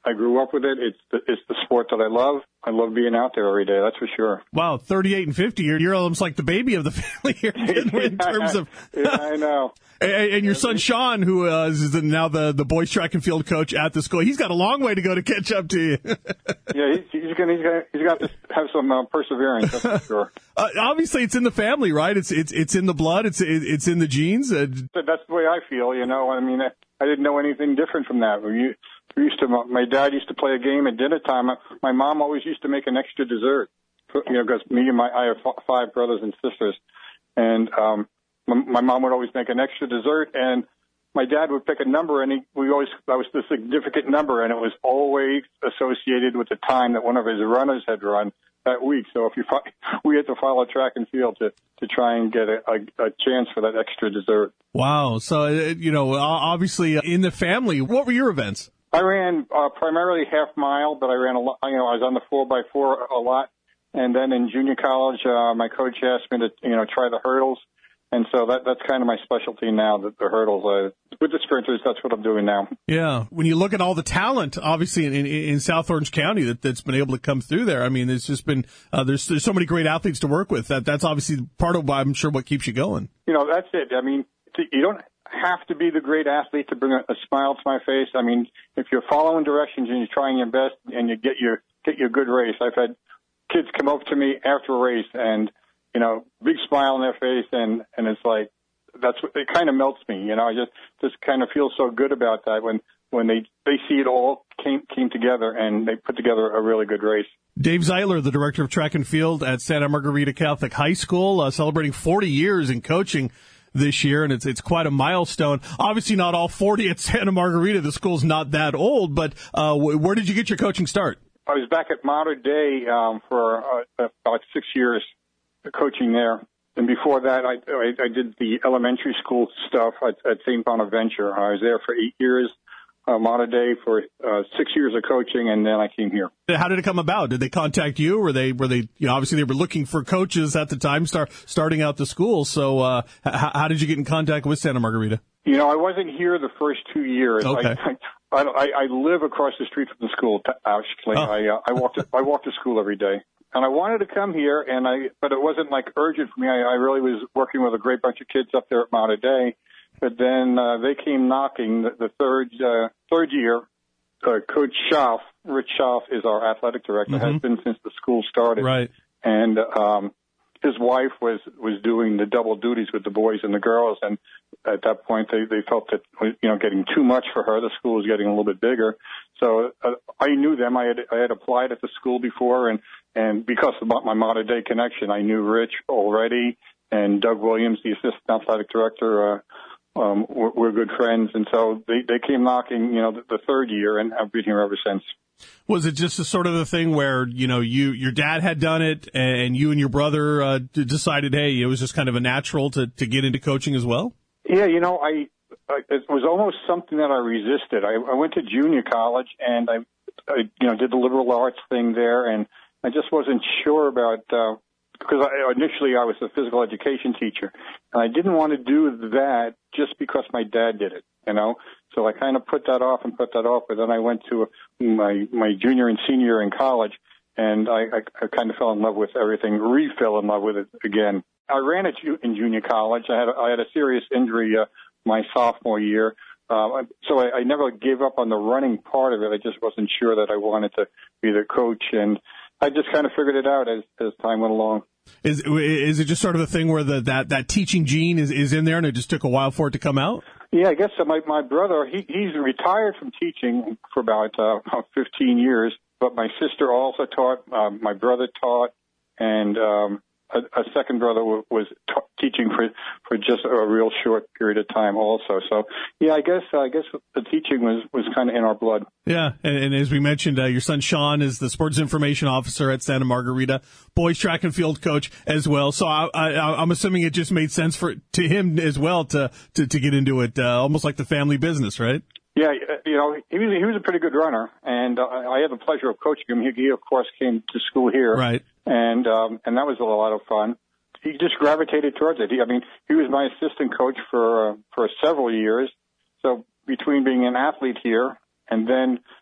I grew up with it. It's the, it's the sport that I love. I love being out there every day. That's for sure. Wow, thirty-eight and fifty. You're, you're almost like the baby of the family here in terms of. Yeah, I know. And, and your son Sean, who uh, is the, now the, the boys track and field coach at the school, he's got a long way to go to catch up to you. Yeah, he's, he's going he's gonna, he's got to have some uh, perseverance, that's for sure. Uh, obviously, it's in the family, right? It's it's it's in the blood. It's it, it's in the genes. Uh, That's the way I feel. You know, I mean, I, I didn't know anything different from that. We, we used to. My dad used to play a game at dinner time. My mom always used to make an extra dessert. You know, because me and my I have five brothers and sisters, and um, my, my mom would always make an extra dessert, and my dad would pick a number, and he, we always that was the significant number, and it was always associated with the time that one of his runners had run that week. So if you we had to follow track and field to to try and get a, a, a chance for that extra dessert. Wow. So you know, obviously in the family, what were your events? I ran uh, primarily half mile, but I ran a lot. You know, I was on the four by four a lot, and then in junior college, uh, my coach asked me to you know try the hurdles. And so that that's kind of my specialty now, the, the hurdles. Uh, with the sprinters, that's what I'm doing now. Yeah. When you look at all the talent, obviously, in, in, in South Orange County that, that's been able to come through there, I mean, it's just been, uh, there's there's so many great athletes to work with. That That's obviously part of why I'm sure what keeps you going. You know, that's it. I mean, you don't have to be the great athlete to bring a, a smile to my face. I mean, if you're following directions and you're trying your best and you get your, get your good race. I've had kids come up to me after a race and, you know, big smile on their face, and, and it's like, that's what, it kind of melts me, you know, I just, just kind of feel so good about that when, when they, they see it all came, came together and they put together a really good race. Dave Zeitler, the director of track and field at Santa Margarita Catholic High School, uh, celebrating forty years in coaching this year, and it's it's quite a milestone. Obviously not all forty at Santa Margarita. The school's not that old, but uh, where did you get your coaching start? I was back at Mater Dei um, for uh, about six years. Coaching there, and before that, I, I, I did the elementary school stuff at, at Saint Bonaventure. I was there for eight years, uh, Mater Dei for uh, six years of coaching, and then I came here. How did it come about? Did they contact you? Were they were they you know obviously they were looking for coaches at the time, start starting out the school. So uh, h- how did you get in contact with Santa Margarita? You know, I wasn't here the first two years. Okay. I, I, I, I live across the street from the school. Actually, oh. I uh, I walk to I walk to school every day. And I wanted to come here, and I, but it wasn't like urgent for me. I, I really was working with a great bunch of kids up there at Mater Dei. But then uh, they came knocking the, the third uh, third year. Uh, Coach Schaaf, Rich Schaaf, is our athletic director. Mm-hmm. Has been since the school started. Right. And um, his wife was was doing the double duties with the boys and the girls, and at that point they they felt that you know getting too much for her. The school was getting a little bit bigger. So uh, I knew them. I had I had applied at the school before, and and because of my Mater Dei connection, I knew Rich already, and Doug Williams, the assistant athletic director. Uh, um, we're, we're good friends, and so they they came knocking, you know, the, the third year, and I've been here ever since. Was it just a sort of a thing where you know you your dad had done it, and you and your brother uh, decided, hey, it was just kind of a natural to to get into coaching as well? Yeah, you know, I. It was almost something that I resisted. I, I went to junior college, and I, I, you know, did the liberal arts thing there, and I just wasn't sure about uh, because I, initially I was a physical education teacher, and I didn't want to do that just because my dad did it, you know. So I kind of put that off and put that off. But then I went to my my junior and senior in college, and I, I, I kind of fell in love with everything, re-fell in love with it again. I ran it in junior college. I had a, I had a serious injury uh, my sophomore year, uh, so I, I never gave up on the running part of it. I just wasn't sure that I wanted to be the coach, and I just kind of figured it out as, as time went along. Is is it just sort of a thing where the, that that teaching gene is, is in there, and it just took a while for it to come out? Yeah, I guess so. My my brother, he he's retired from teaching for about uh, fifteen years, but my sister also taught. Uh, my brother taught, and um, a, a second brother w- was t- teaching for for just a real short period of time also. So yeah, I guess uh, I guess the teaching was, was kind of in our blood. Yeah, and, and as we mentioned, uh, your son Sean is the sports information officer at Santa Margarita, boys track and field coach as well. So I, I, I'm assuming it just made sense for to him as well to to, to get into it, uh, almost like the family business, right? Yeah, you know, he was he was a pretty good runner, and uh, I had the pleasure of coaching him. He, he of course came to school here, right? And um, and that was a lot of fun. He just gravitated towards it. He, I mean, he was my assistant coach for uh, for several years. So between being an athlete here and then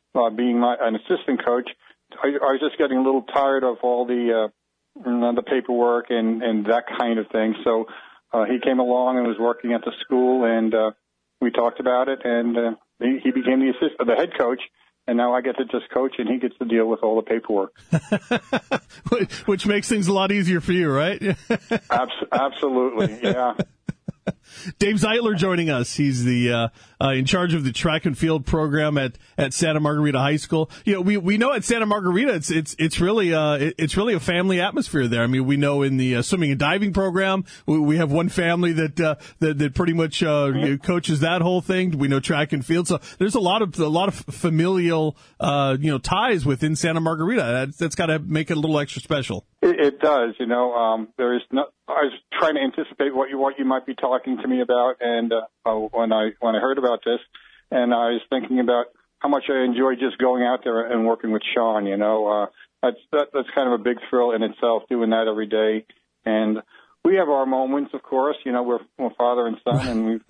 uh, being my, an assistant coach, I, I was just getting a little tired of all the uh, the paperwork and, and that kind of thing. So uh, he came along and was working at the school, and uh, we talked about it, and uh, he, he became the assistant, the head coach. And now I get to just coach, and he gets to deal with all the paperwork. Which makes things a lot easier for you, right? Abs- absolutely, yeah. Dave Zeitler joining us. He's the uh, uh, in charge of the track and field program at, at Santa Margarita High School. You know, we we know at Santa Margarita it's it's it's really uh it, it's really a family atmosphere there. I mean, we know in the uh, swimming and diving program we, we have one family that uh, that that pretty much uh, you know, coaches that whole thing. We know track and field, so there's a lot of a lot of familial uh, you know ties within Santa Margarita. That's, that's got to make it a little extra special. It, it does, you know. Um, there is no. I was trying to anticipate what you what you might be talking to me about, and uh, when I when I heard about this, and I was thinking about how much I enjoy just going out there and working with Sean. You know, uh, that's that, that's kind of a big thrill in itself, doing that every day. And we have our moments, of course. You know, we're, we're father and son, and we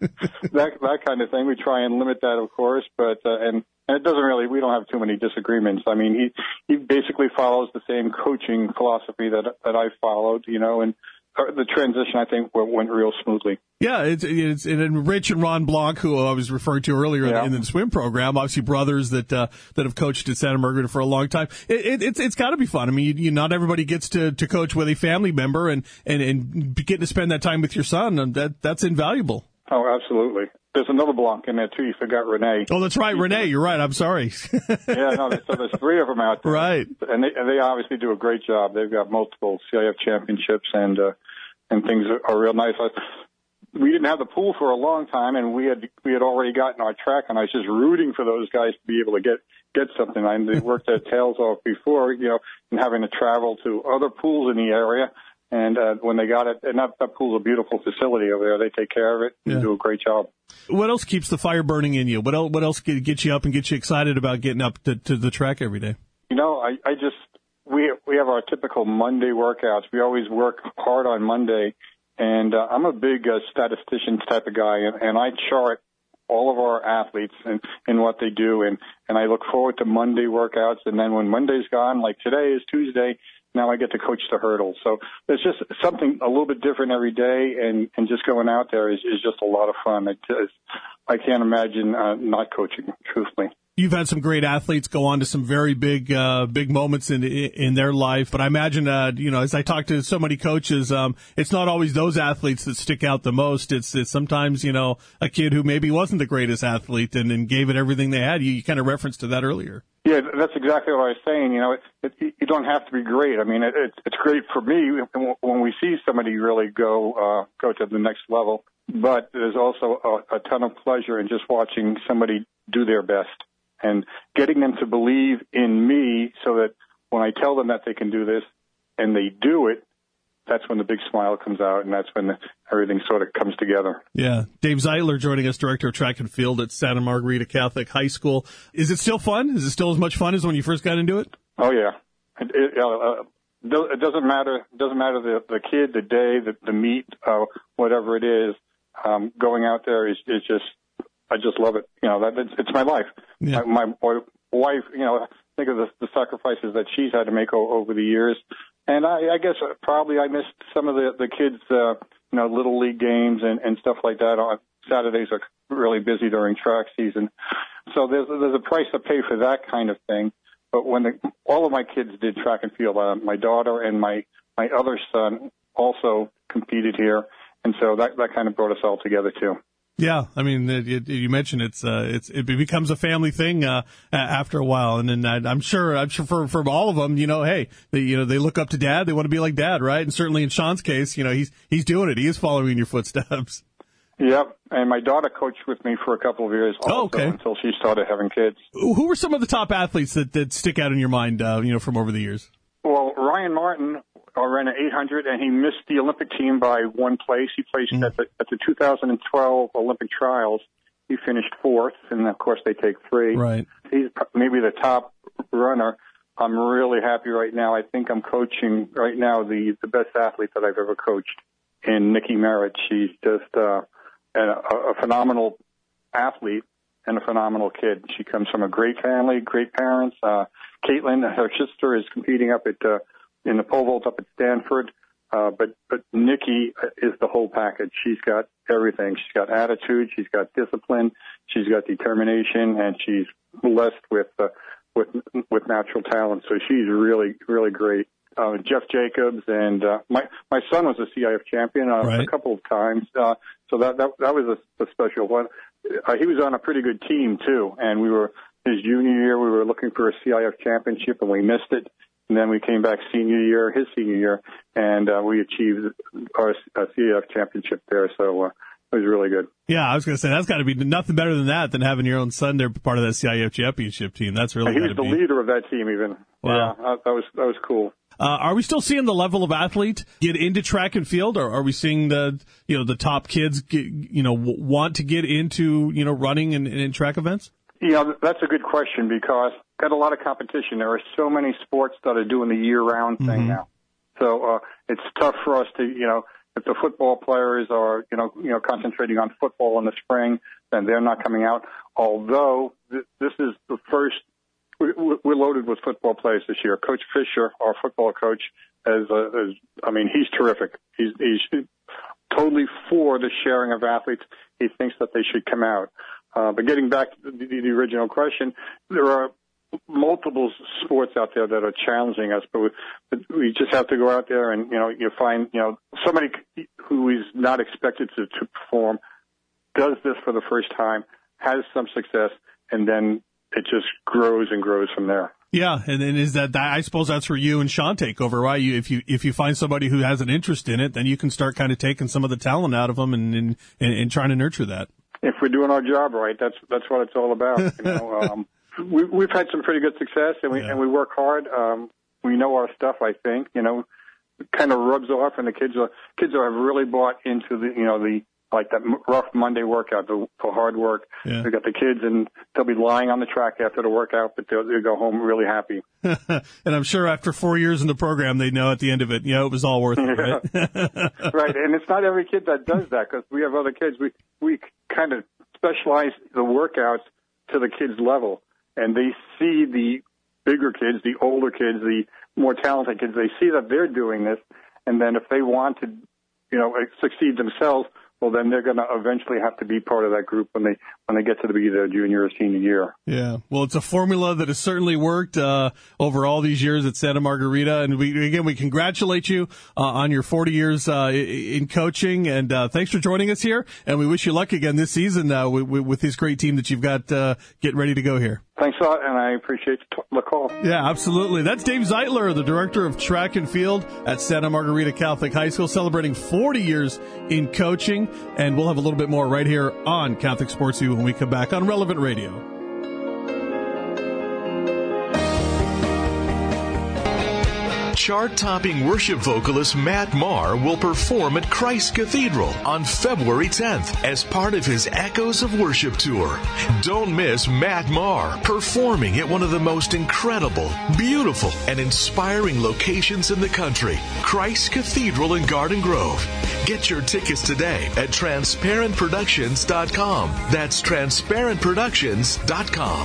that that kind of thing. We try and limit that, of course, but uh, and. And it doesn't really, we don't have too many disagreements. I mean, he, he basically follows the same coaching philosophy that, that I followed, you know, and the transition, I think, went real smoothly. Yeah, it's, it's, and Rich and Ron Blanc, who I was referring to earlier yeah. in the swim program, obviously brothers that, uh, that have coached at Santa Margarita for a long time. It, it, it's, it's gotta be fun. I mean, you, you, not everybody gets to, to coach with a family member, and, and, and getting to spend that time with your son, and that, that's invaluable. Oh, absolutely. There's another Blanc in there, too. You forgot Renee. Oh, that's right, Renee. You're right. I'm sorry. yeah, no, so there's three of them out there. Right. And they, and they obviously do a great job. They've got multiple C I F championships, and uh, and things are real nice. I, we didn't have the pool for a long time, and we had we had already gotten our track, and I was just rooting for those guys to be able to get, get something. I They worked their tails off before, you know, and having to travel to other pools in the area. And uh, when they got it, and that, that pool's a beautiful facility over there. They take care of it and yeah. do a great job. What else keeps the fire burning in you? What else, what else gets you up and gets you excited about getting up to, to the track every day? You know, I, I just, we we have our typical Monday workouts. We always work hard on Monday. And uh, I'm a big uh, statistician type of guy, and, and I chart all of our athletes and, and what they do. And, and I look forward to Monday workouts. And then when Monday's gone, like today is Tuesday, now I get to coach the hurdles. So there's just something a little bit different every day, and, and just going out there is, is just a lot of fun. It is, I can't imagine uh, not coaching, truthfully. You've had some great athletes go on to some very big, uh, big moments in in their life. But I imagine, uh, you know, as I talk to so many coaches, um, it's not always those athletes that stick out the most. It's, it's sometimes, you know, a kid who maybe wasn't the greatest athlete and, and gave it everything they had. You, you kind of referenced to that earlier. Yeah, that's exactly what I was saying. You know, it, it, you don't have to be great. I mean, it, it's it's great for me when we see somebody really go uh, go to the next level. But there's also a, a ton of pleasure in just watching somebody do their best and getting them to believe in me, so that when I tell them that they can do this and they do it, that's when the big smile comes out, and that's when the, everything sort of comes together. Yeah. Dave Zeitler joining us, Director of Track and Field at Santa Margarita Catholic High School. Is it still fun? Is it still as much fun as when you first got into it? Oh, yeah. It, it, uh, it doesn't matter. It doesn't matter the, the kid, the day, the, the meet, uh, whatever it is. Um, going out there is, is just, I just love it. You know, that it's, it's my life. Yeah. My, my wife, you know, think of the, the sacrifices that she's had to make o- over the years. And I, I guess probably I missed some of the, the kids, uh, you know, little league games and, and stuff like that. On Saturdays are really busy during track season. So there's, there's a price to pay for that kind of thing. But when the, all of my kids did track and field, uh, my daughter and my, my other son also competed here. And so that, that kind of brought us all together too. Yeah, I mean, it, it, you mentioned it's uh, it's it becomes a family thing uh, after a while, and then I, I'm sure I'm sure for for all of them, you know, hey, they, you know, they look up to Dad, they want to be like Dad, right? And certainly in Sean's case, you know, he's he's doing it, he is following in your footsteps. Yep, and my daughter coached with me for a couple of years also, oh, okay. until she started having kids. Who were some of the top athletes that that stick out in your mind, uh, you know, from over the years? Well, Ryan Martin ran an eight hundred, and he missed the Olympic team by one place. He placed mm. at the at the two thousand twelve Olympic trials. He finished fourth, and of course they take three. Right. He's maybe the top runner. I'm really happy right now. I think I'm coaching right now the the best athlete that I've ever coached in Nikki Merritt. She's just uh, a, a phenomenal athlete, and a phenomenal kid. She comes from a great family, great parents. Uh, Caitlin, her sister, is competing up at uh, in the pole vault up at Stanford. Uh, but but Nikki is the whole package. She's got everything. She's got attitude. She's got discipline. She's got determination, and she's blessed with uh, with with natural talent. So she's really really great. Uh, Jeff Jacobs and uh, my my son was a C I F champion uh, right. a couple of times. Uh, so that that that was a, a special one. Uh, he was on a pretty good team too, and we were his junior year. We were looking for a C I F championship, and we missed it. And then we came back senior year, his senior year, and uh, we achieved our uh, C I F championship there. So uh, it was really good. Yeah, I was going to say, that's got to be nothing better than that, than having your own son there part of that C I F championship team. That's really He was the be... leader of that team even. Wow. Yeah, that was, that was cool. Uh, are we still seeing the level of athlete get into track and field, or are we seeing the, you know, the top kids get, you know, w- want to get into, you know, running and, and in track events? Yeah, that's a good question because got a lot of competition. There are so many sports that are doing the year-round thing mm-hmm. now. So uh, it's tough for us to, you know, if the football players are, you know, you know, concentrating on football in the spring, then they're not coming out. Although th- this is the first, we, we're loaded with football players this year. Coach Fisher, our football coach, is, uh, is I mean, he's terrific. He's, he's totally for the sharing of athletes. He thinks that they should come out. Uh, but getting back to the, the original question, there are multiple sports out there that are challenging us, but we, but we just have to go out there and, you know, you find, you know, somebody who is not expected to, to perform does this for the first time, has some success, and then it just grows and grows from there. Yeah, and then is that, I suppose that's where you and Sean take over, right? You, if you if you find somebody who has an interest in it, then you can start kind of taking some of the talent out of them and and, and, and trying to nurture that. If we're doing our job right, that's that's what it's all about. You know, um, we, we've had some pretty good success, and we yeah. and we work hard. Um, we know our stuff. I think you know, it kind of rubs off, and the kids are kids are have really bought into the you know the like that rough Monday workout, the, the hard work. Yeah. We got the kids, and they'll be lying on the track after the workout, but they'll, they'll go home really happy. And I'm sure after four years in the program, they know at the end of it, you know, it was all worth it, right? Right, and it's not every kid that does that because we have other kids. We we kind of specialize the workouts to the kids' level, and they see the bigger kids, the older kids, the more talented kids. They see that they're doing this, and then if they want to, you know, succeed themselves, well, then they're going to eventually have to be part of that group when they when they get to be their junior or senior year. Yeah, well, it's a formula that has certainly worked uh, over all these years at Santa Margarita, and we again we congratulate you uh, on your forty years uh, in coaching, and uh, thanks for joining us here. And we wish you luck again this season uh, with, with this great team that you've got uh, getting ready to go here. Thanks a lot, and I appreciate the call. Yeah, absolutely. That's Dave Zeitler, the director of track and field at Santa Margarita Catholic High School, celebrating forty years in coaching. And we'll have a little bit more right here on Catholic Sports View when we come back on Relevant Radio. Chart-topping worship vocalist Matt Maher will perform at Christ Cathedral on February tenth as part of his Echoes of Worship tour. Don't miss Matt Maher performing at one of the most incredible, beautiful, and inspiring locations in the country, Christ Cathedral in Garden Grove. Get your tickets today at transparent productions dot com. That's transparent productions dot com.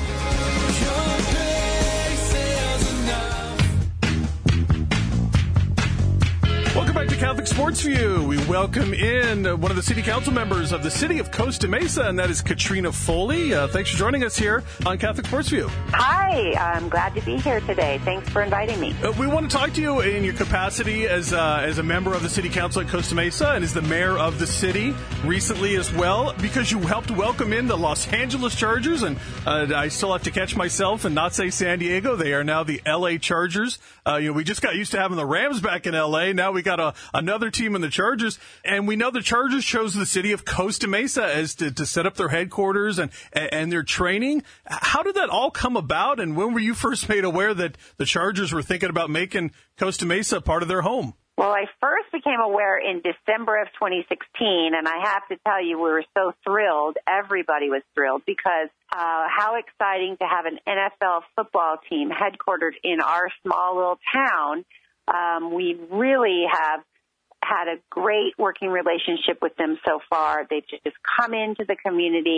Welcome back to Catholic Sports View. We welcome in one of the city council members of the city of Costa Mesa, and that is Katrina Foley. Uh, thanks for joining us here on Catholic Sports View. Hi, I'm glad to be here today. Thanks for inviting me. Uh, we want to talk to you in your capacity as uh, as a member of the city council at Costa Mesa and as the mayor of the city recently as well, because you helped welcome in the Los Angeles Chargers, and uh, I still have to catch myself and not say San Diego. They are now the L A Chargers. Uh, you know, we just got used to having the Rams back in L A. Now we got a, another team in the Chargers, and we know the Chargers chose the city of Costa Mesa as to, to set up their headquarters and, and their training. How did that all come about, and when were you first made aware that the Chargers were thinking about making Costa Mesa part of their home? Well, I first became aware in December of twenty sixteen, and I have to tell you, we were so thrilled. Everybody was thrilled because uh, how exciting to have an N F L football team headquartered in our small little town. Um, we really have had a great working relationship with them so far. They've just come into the community.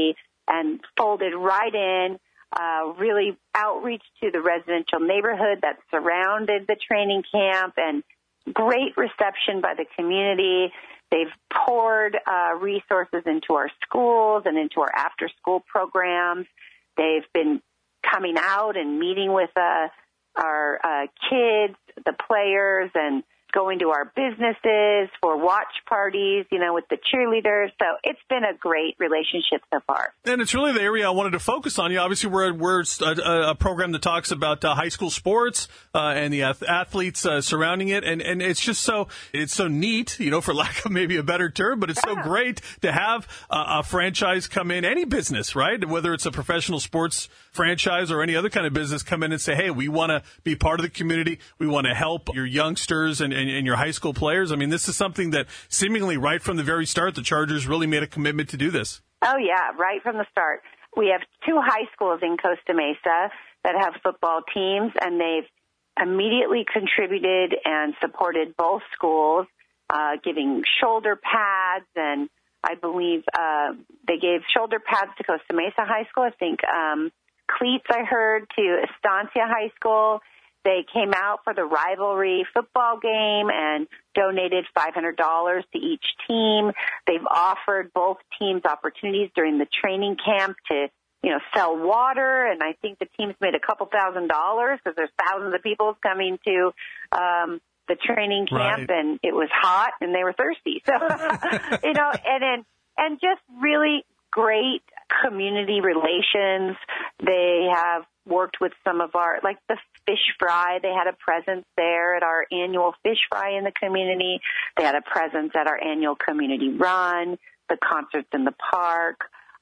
and folded right in, uh, really outreach to the residential neighborhood that surrounded the training camp, and great reception by the community. They've poured uh, resources into our schools and into our after-school programs. They've been coming out and meeting with uh, our uh, kids, the players, and going to our businesses for watch parties, you know, with the cheerleaders. So it's been a great relationship so far. And it's really the area I wanted to focus on. You know, obviously, we're, we're a, a program that talks about uh, high school sports uh, and the ath- athletes uh, surrounding it. And, and it's just so it's so neat, you know, for lack of maybe a better term, but it's so great to have uh, a franchise come in, any business, right? Whether it's a professional sports franchise or any other kind of business, come in and say, hey, we want to be part of the community. We want to help your youngsters and, and, and your high school players. I mean, this is something that seemingly right from the very start, the Chargers really made a commitment to do this. Oh, yeah, right from the start. We have two high schools in Costa Mesa that have football teams, and they've immediately contributed and supported both schools, uh, giving shoulder pads, and I believe uh, they gave shoulder pads to Costa Mesa High School. I think um, cleats, I heard, to Estancia High School. They came out for the rivalry football game and donated five hundred dollars to each team. They've offered both teams opportunities during the training camp to, you know, sell water. And I think the teams made a couple thousand dollars because there's thousands of people coming to um, the training camp, right. And it was hot and they were thirsty. So, you know, and then, and just really great community relations. They have worked with some of our, like the fish fry. They had a presence there at our annual fish fry in the community. They had a presence at our annual community run, the concerts in the park.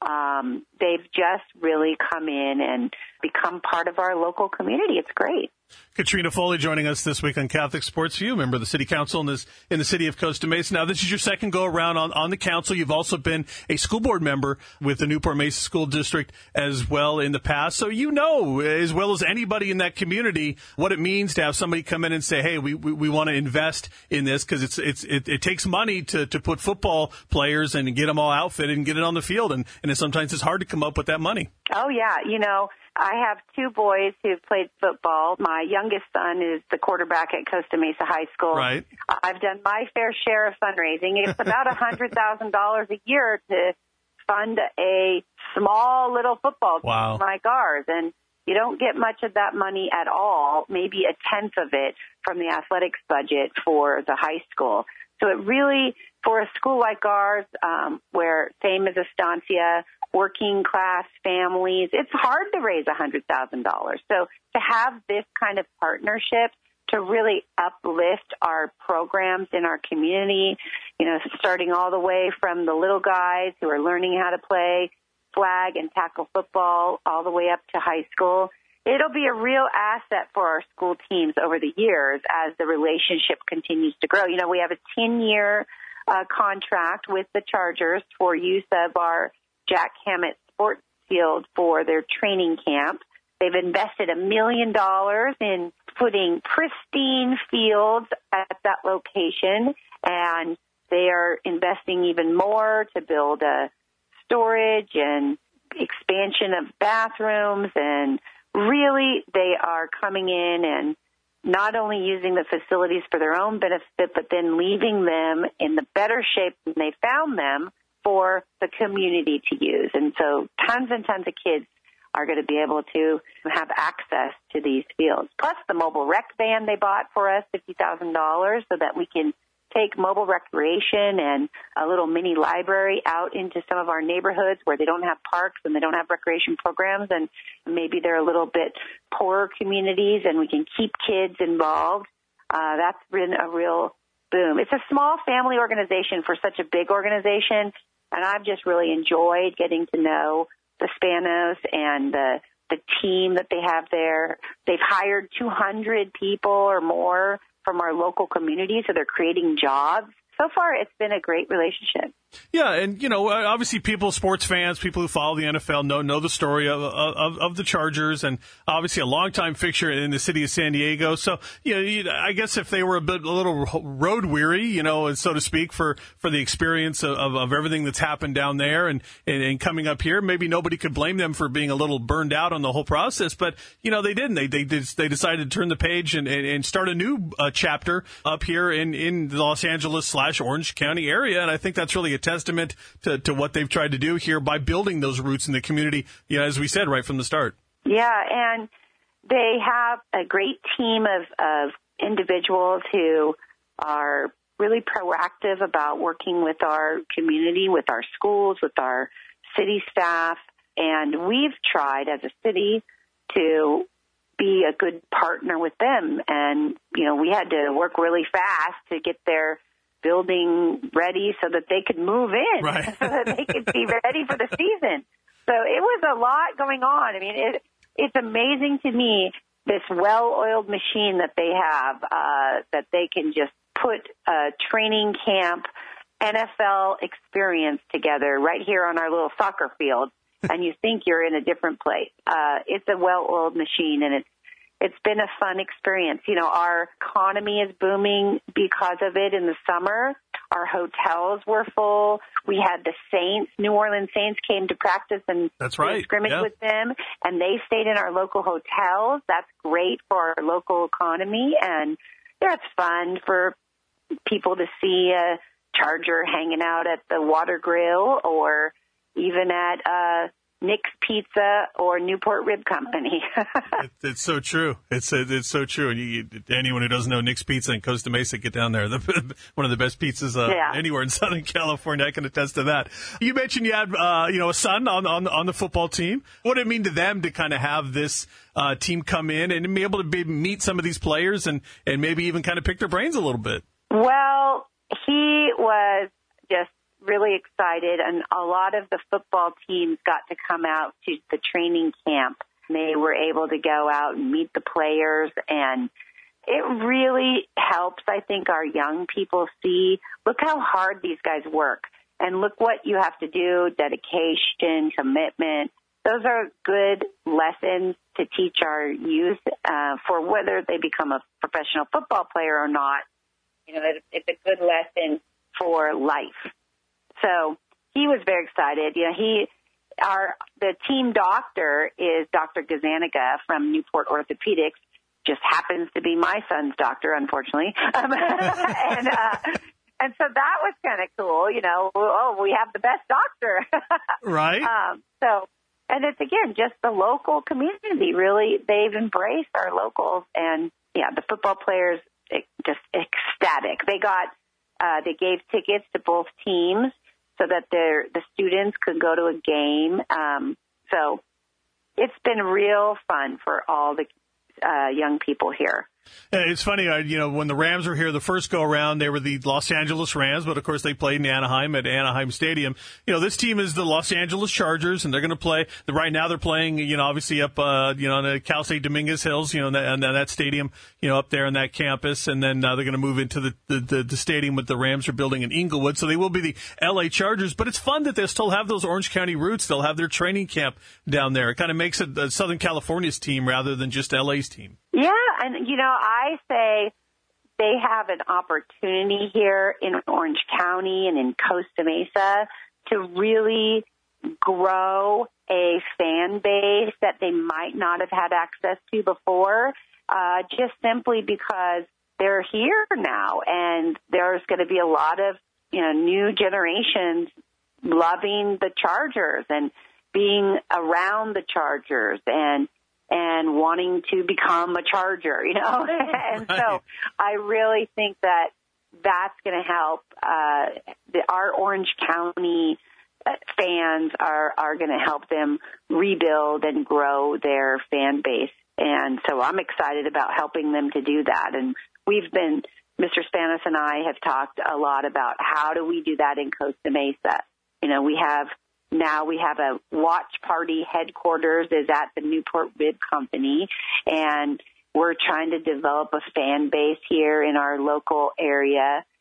Um, they've just really come in and become part of our local community. It's great. Katrina Foley joining us this week on Catholic Sports View, member of the City Council in, this, in the city of Costa Mesa. Now, this is your second go-around on, on the council. You've also been a school board member with the Newport Mesa School District as well in the past. So you know, as well as anybody in that community, what it means to have somebody come in and say, hey, we we, we want to invest in this because it's it's it, it takes money to, to put football players and get them all outfitted and get it on the field. And, and sometimes it's hard to come up with that money. Oh, yeah. You know, I have two boys who've played football. My youngest son is the quarterback at Costa Mesa High School. Right. I've done my fair share of fundraising. It's about one hundred thousand dollars a year to fund a small little football team wow. like ours. And you don't get much of that money at all, maybe a tenth of it from the athletics budget for the high school. So it really, for a school like ours, um, where same as Estancia, working class families, it's hard to raise one hundred thousand dollars. So to have this kind of partnership to really uplift our programs in our community, you know, starting all the way from the little guys who are learning how to play flag and tackle football all the way up to high school, it'll be a real asset for our school teams over the years as the relationship continues to grow. You know, we have a ten-year uh, contract with the Chargers for use of our Jack Hammett Sports Field for their training camp. They've invested a million dollars in putting pristine fields at that location, and they are investing even more to build a storage and expansion of bathrooms, and really they are coming in and not only using the facilities for their own benefit, but then leaving them in the better shape than they found them for the community to use. And so tons and tons of kids are going to be able to have access to these fields. Plus the mobile rec van they bought for us, fifty thousand dollars, so that we can take mobile recreation and a little mini library out into some of our neighborhoods where they don't have parks and they don't have recreation programs, and maybe they're a little bit poorer communities, and we can keep kids involved. Uh, that's been a real boom. It's a small family organization for such a big organization, and I've just really enjoyed getting to know the Spanos and the the team that they have there. They've hired two hundred people or more from our local community, so they're creating jobs. So far, it's been a great relationship. Yeah, and, you know, obviously people, sports fans, people who follow the N F L know know the story of of, of the Chargers, and obviously a longtime fixture in the city of San Diego. So, you know, you, I guess if they were a bit a little road weary, you know, so to speak, for, for the experience of, of, of everything that's happened down there and, and, and coming up here, maybe nobody could blame them for being a little burned out on the whole process. But, you know, they didn't. They they they decided to turn the page and, and, and start a new uh, chapter up here in, in the Los Angeles slash Orange County area. And I think that's really a testament to, to what they've tried to do here by building those roots in the community, you know, as we said, right from the start. Yeah, and they have a great team of, of individuals who are really proactive about working with our community, with our schools, with our city staff. And we've tried as a city to be a good partner with them. And, you know, we had to work really fast to get their building ready so that they could move in, right. so that they could be ready for the season. So it was a lot going on. I mean, it, it's amazing to me, this well-oiled machine that they have, uh, that they can just put a training camp, N F L experience together right here on our little soccer field, and you think you're in a different place. Uh, it's a well-oiled machine, and it's It's been a fun experience. You know, our economy is booming because of it in the summer. Our hotels were full. We had the Saints, New Orleans Saints came to practice and That's right. scrimmage yeah. with them, and they stayed in our local hotels. That's great for our local economy, and that's fun for people to see a Charger hanging out at the Water Grill or even at uh Nick's Pizza or Newport Rib Company. it, it's so true. It's it's so true. And you, anyone who doesn't know Nick's Pizza in Costa Mesa, get down there. The, one of the best pizzas uh, yeah. anywhere in Southern California. I can attest to that. You mentioned you had uh, you know a son on on on the football team. What did it mean to them to kind of have this uh, team come in and be able to be, meet some of these players and and maybe even kind of pick their brains a little bit? Well, he was just really excited, and a lot of the football teams got to come out to the training camp. They were able to go out and meet the players, and it really helps, I think, our young people see, look how hard these guys work, and look what you have to do, dedication, commitment. Those are good lessons to teach our youth uh, for whether they become a professional football player or not. You know, it's a good lesson for life. So he was very excited. You know, he, our, the team doctor is Doctor Gazaniga from Newport Orthopedics, just happens to be my son's doctor, unfortunately. Um, and, uh, and so that was kind of cool, you know, oh, we have the best doctor. Right. Um, so, and it's again, just the local community, really, they've embraced our locals, and yeah, the football players, it, just ecstatic. They got, uh, they gave tickets to both teams, so that their the students could go to a game. Um, so it's been real fun for all the uh, young people here. It's funny, I, you know, when the Rams were here the first go around, they were the Los Angeles Rams, but of course they played in Anaheim at Anaheim Stadium. You know, this team is the Los Angeles Chargers, and they're going to play. Right now they're playing, you know, obviously up, uh, you know, on the Cal State Dominguez Hills, you know, and that, that stadium, you know, up there on that campus, and then uh, they're going to move into the, the, the, the stadium that the Rams are building in Inglewood. So they will be the L A Chargers, but it's fun that they'll still have those Orange County roots. They'll have their training camp down there. It kind of makes it uh, Southern California's team rather than just L A's team. Yeah, and, you know, I say they have an opportunity here in Orange County and in Costa Mesa to really grow a fan base that they might not have had access to before, uh, just simply because they're here now, and there's going to be a lot of, you know, new generations loving the Chargers and being around the Chargers and and wanting to become a Charger, you know. And right. So I really think that that's going to help. Uh, the, our Orange County fans are, are going to help them rebuild and grow their fan base. And so I'm excited about helping them to do that. And we've been, Mister Spanos and I have talked a lot about how do we do that in Costa Mesa. You know, we have Now we have a watch party headquarters is at the Newport Rib Company, and we're trying to develop a fan base here in our local area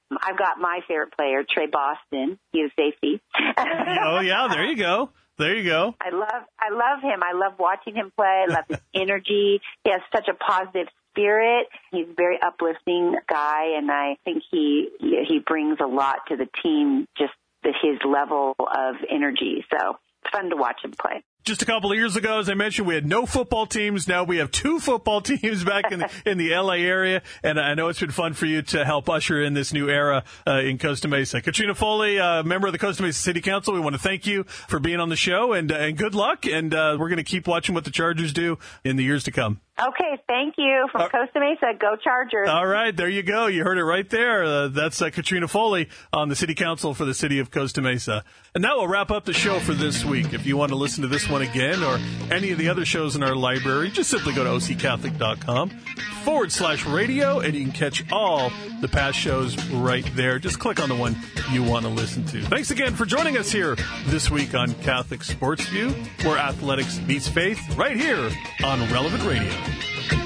I've got my favorite player, Trey Boston. He was safety. Oh, yeah, there you go. There you go. I love I love him. I love watching him play. I love his energy. He has such a positive spirit. He's a very uplifting guy, and I think he he brings a lot to the team, just his level of energy. So it's fun to watch him play. Just a couple of years ago, as I mentioned, we had no football teams. Now we have two football teams back in the, in the L A area, and I know it's been fun for you to help usher in this new era uh, in Costa Mesa. Katrina Foley, uh, member of the Costa Mesa City Council, we want to thank you for being on the show, and, uh, and good luck, and uh, we're going to keep watching what the Chargers do in the years to come. Okay, thank you. From uh, Costa Mesa, go Chargers. All right, there you go. You heard it right there. Uh, that's uh, Katrina Foley on the City Council for the City of Costa Mesa. And now we'll wrap up the show for this week. If you want to listen to this one again or any of the other shows in our library, just simply go to occatholic.com forward slash radio, and you can catch all the past shows right there. Just click on the one you want to listen to. Thanks again for joining us here this week on Catholic Sports View, where athletics meets faith, right here on Relevant Radio.